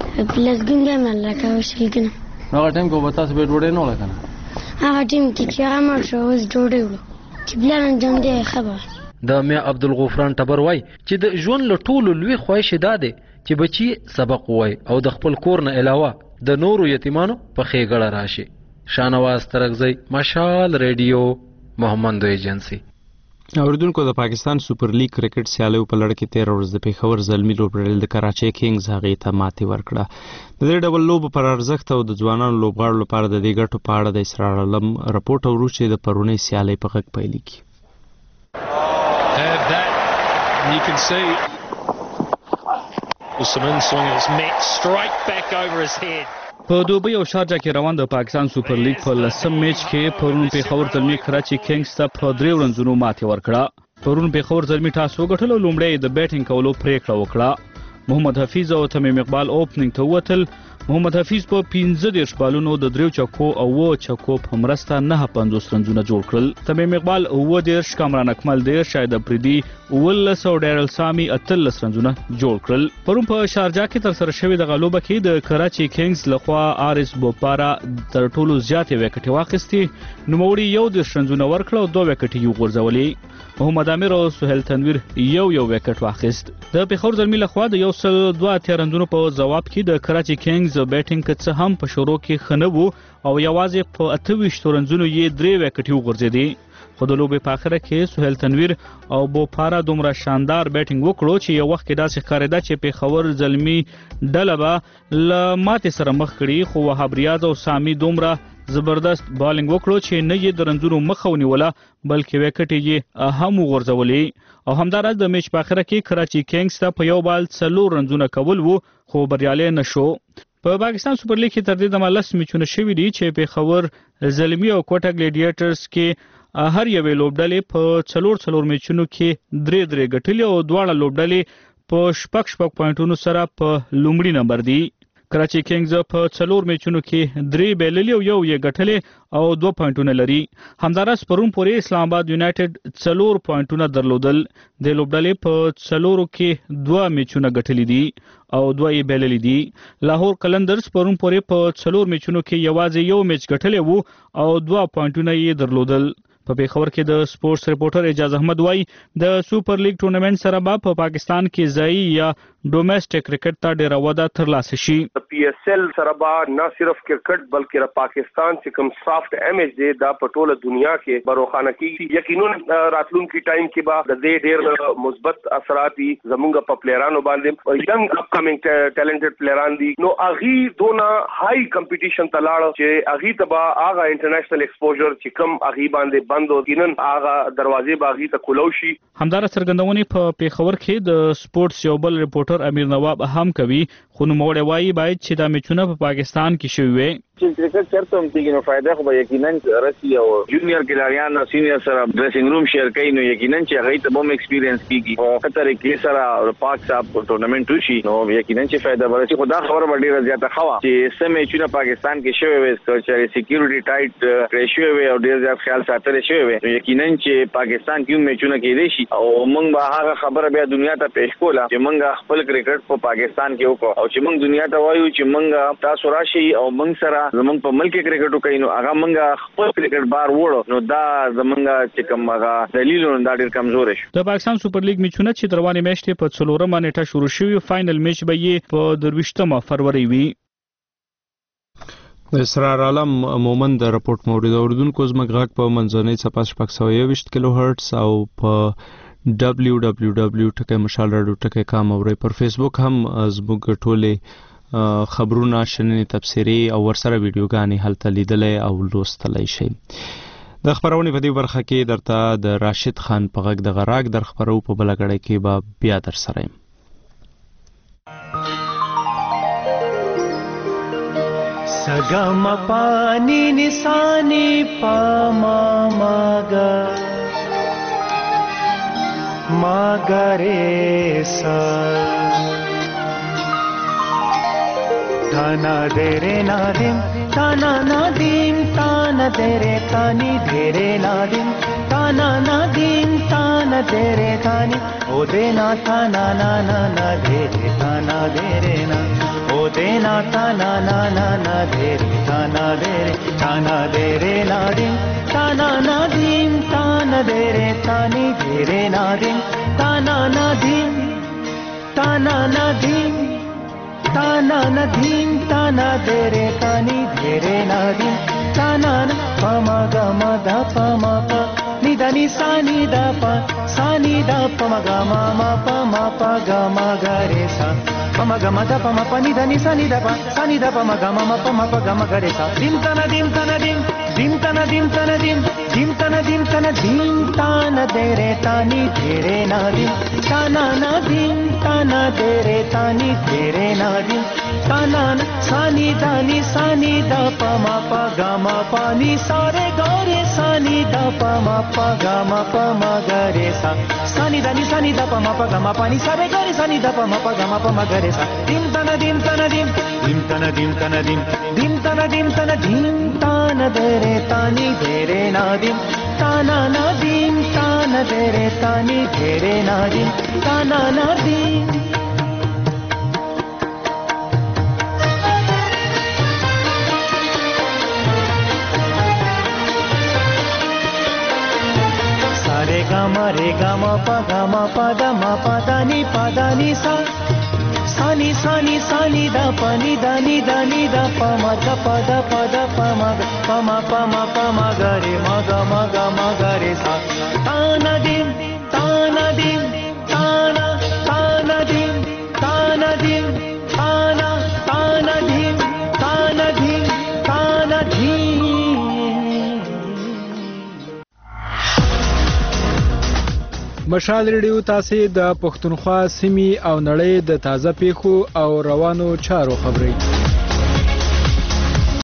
لسګون بیا مې راکوه شلګونه. نو هغه ټایم کې به تاسو بیا ډوډۍ نه وړه که نه؟ هغه ټایم کې چې هغه مړ شو اوس ډوډۍ وړو چې پلان جام دی ښه به. د میا عبدالغفران ټبر وایي چې د ژوند له ټولو لوی خواهش دا دی چې بچي سبق ووایي او د خپل کور نه علاوه د نورو یتیمانو په ښېګړه راشي. شاهنواز ترکزی، مشال ریډیو، محمد ایجنسی. اوریدونکو د پاکستان سوپر لیګ کرکټ سیالیو په لړ کې تیر ورځ د پیښور زلمي لوبډلې د کراچۍ کینګز هغې ته ماتې ورکړه. د دې ډول لوبو پر ارزښت او د ځوانانو لوبغاړو لپاره د دې ګټو په اړه د اسرار علم رپورټ اورو چې د پرونۍ سیالۍ په غږ پیلېږي. You can see Usman swinging his net straight back over his head. په دوبۍ او شارجه کې روان د پاکستان سوپر لیګ په لسم میچ کې پرون پیښور زلمي کراچي کینګز ته په درې ورنځونو ماتې ورکړه. پرون پیښور زلمي ټاس وګټل او لومړی د بیټینګ کولو پریکړه وکړه. محمد حفیظ او تمیم اقبال اوپننګ ته ووتل. محمد حفیظ په پنځه دېرش بالونو د دریو چکو او اووه چکو په مرسته نهه پنځوس رنزونه جوړ کړل. تمیم اقبال اووه دېرش، کامران اکمل دېرش، شاهد افریدي اوولس او ډیرل سامي اتلس رنزونه جوړ کړل. پرون په شارجه کې ترسره شوې دغه لوبه کې د کراچي کینګز لخوا آرس بوپارا تر ټولو زیاتې وکټې واخیستې. نوموړي یو دېرش رنزونه ورکړه او دوه وکټې یې وغورځولې. محمد امیر او سهیل تنویر یو یو وکټ واخیست. د پیښور زلمي لخوا د یو سل دوه اتیا رنزونو په ځواب کې د کراچي کینګز کینګز بیټینګ که څه هم په شروع کې ښه نه وو او یوازې په اته ویشت رنزونو یې درې وکټې وغورځېدې، خو د لوبې په آخره کې سهیل تنویر او بوپارا دومره شاندار بیټینګ وکړو چې یو وخت کې داسې ښکارېده چې پېښور زلمي ډله به له ماتې سره مخ کړي، خو وهاب ریاض او سامي دومره زبردست بالینګ وکړو چې نه یې د رنزونو مخه ونیوله بلکې وکټې یې هم وغورځولې، او همداراز د میچ په آخره کې کراچي کینګز ته په یو بال څلور رنزونه کول وو خو بریالی نشو. په پاکستان سوپر لیګ کې تر دې دمه لس میچونه شوي دي چې پېښور زلمي او کوټه ګلیډیټرز کې هر یوې لوبډلې په څلور څلور میچونو کې درې درې ګټلې او دواړه لوبډلې په شپږ شپږ پوینټونو سره په لومړي نمبر دي. کراچي کینګز په څلور میچونو کې درې بایللې او یو یې ګټلې او دوه پوینټونه لري. همداراز پرون پورې اسلام آباد یونایټډ څلور پوینټونه درلودل، د لوبډلې په څلورو کې دوه میچونه ګټلې دي او دوه یې بایللې دي. لاهور قلندرز پرون پورې په څلور میچونو کې یوازې یو میچ ګټلی وو او دوه پوینټونه یې درلودل. په پېښور کې د سپورتس ریپورټر اعجاز احمد وایي د سوپر لیګ ټورنمنت سره به په پاکستان کې ځایي یا ډومېسټک کرکټ ته ډېره وده ترلاسه شي. پی ایس ایل سره به نه صرف کرکټ بلکې د پاکستان چې کوم سافت امیج دی دا په ټوله دنیا کې بروخانه کیږي. یقینا راتلونکي ټایم کې به د دې ډېر مثبت اثرات دي زموږ په پلیرانو باندې، ینګ اپ کمینګ ټیلنټډ پلیران دي، نو اغي دونه هاي کمپټیشن ته لاړ چې اغي ته به هغه انټرنیشنل ایکسپوژر چې کوم اغي باندې بند او کینن هغه دروازې باغی ته کولو شي. همدار څرګندونې په پېښور کې د سپورتس یو بل ریپورټر امیر نواب هم کوي، خو نوموړی وایي باید چې دا میچونه په پاکستان کې شوي وي. چې کرکټ چرته هم کېږي نو فایده خو به یقینا رسي او جونیئر کلاریان او سینیئر سره ډریسینګ روم شیر کوي، نو یقینا چې هغه ته هم ایکسپیرینس کیږي او خطر کې سره پاک صاحب ټورنمنت وشي نو یقینا چې فایده ورسي. خو دا خبره ډیره زیاته خوا چې سم میچونه پاکستان کې شوي وي چې سکیورټي ټایټ ریشیو وي او ډیر زیات خیال ساتل شوی وي، نو یقینا چې پاکستان کې میچونه کېدي شي او موږ به هغه خبره بیا دنیا ته پیښ کوله چې موږ خپل کرکټ په پاکستان کې وکړو او چې موږ دنیا ته وایو چې موږ تاسو راشي او موږ سره زموږ په ملک کرکټ وکړو، نو هغه موږ خپل کرکټ بار وړو، نو دا زموږ چې کوم هغه دلیلونه دا ډیر کمزور شي. د پاکستان سوپر لیګ میچونه چې روانې میاشتې په څلورمه نیټه شروع شوي، فائنل میچ به یې په درویشتمه فروری وي. اسرار عالم مومن د راپورټ مورید اوردونکو زموږ غږ په منځنۍ څپه شپږ سوه یوویشت کیلو هرټز او په ډبلیو ډبلیو ډبلیو ټکی مشال راډیو ټکی کام اورئ. پر فیسبوک هم زموږ ټولې خبرونه، شننې، تبصرې او ورسره ویډیوګانې هلته لیدلی او لوستلی شئ. د خبرونې په دې برخه کې درته د راشد خان په غږ دغه راګ در خپرو، په بله ګړۍ کې به بیا در سره یم. सगम पानी निशानी पामा मागा मागरे सा ताना देरे नादिम ताना नादिम ताना देरे तानी देरे नादिम ताना नादिम ताना देरे तानी ओ देना ताना ना ना ना देरे ताना देरे ना ओ देना ताना ना ना ना देरे ताना देरे ताना देरे नादिम ताना नादिम ताना देरे तानी देरे नादिम ताना नादिम ताना नादिम ताना नादिम ताना देरे तानी देरे नादिम ताना ना पमा गा मा दा पमा पा नि दा नि सा नि दा पा सा नि दा पमा गा मा मा पा मा पा गा मा गा रे सा pama gama da pama pa ni da ni sa ni da pa sa ni da pama gama ma pama pa gama ga re sa dim tana dim tana dim dim tana dim tana dim dim tana dim tana dim tana de re tani de re na dim tana na dim tana de re tani de re na dim tana na sa ni da ni sa ni da pama pa gama pa ni sa re ga re sa ni da pama pa gama pa ma ga re sa sa ni da ni sa ni da pama pa gama pa ni sa re ga re sa ni da pama pa gama pa ma ga re sa dim tana dim tana dim dim tana dim tana dim dim tana dim tana dim tana de re tani de re na dim tana na dim tana de re tani de re na dim tana na dim re ga ma re ga ma pa ga ma pa da ma pa da ni pa da ni sa sa سانی سانی سانی دا پانی دانی دانی دا پما دا پا دا پا دا پما پما پما پما گری مگا مگا مگا ری سا تانا دیم تانا دیم تانا تانا دیم تانا دیم تانا تانا دیم تانا دیم تانا دیم. مشال ریډیو تاسو د پښتونخوا سیمې او نړۍ د تازه پیښو او روانو چارو خبري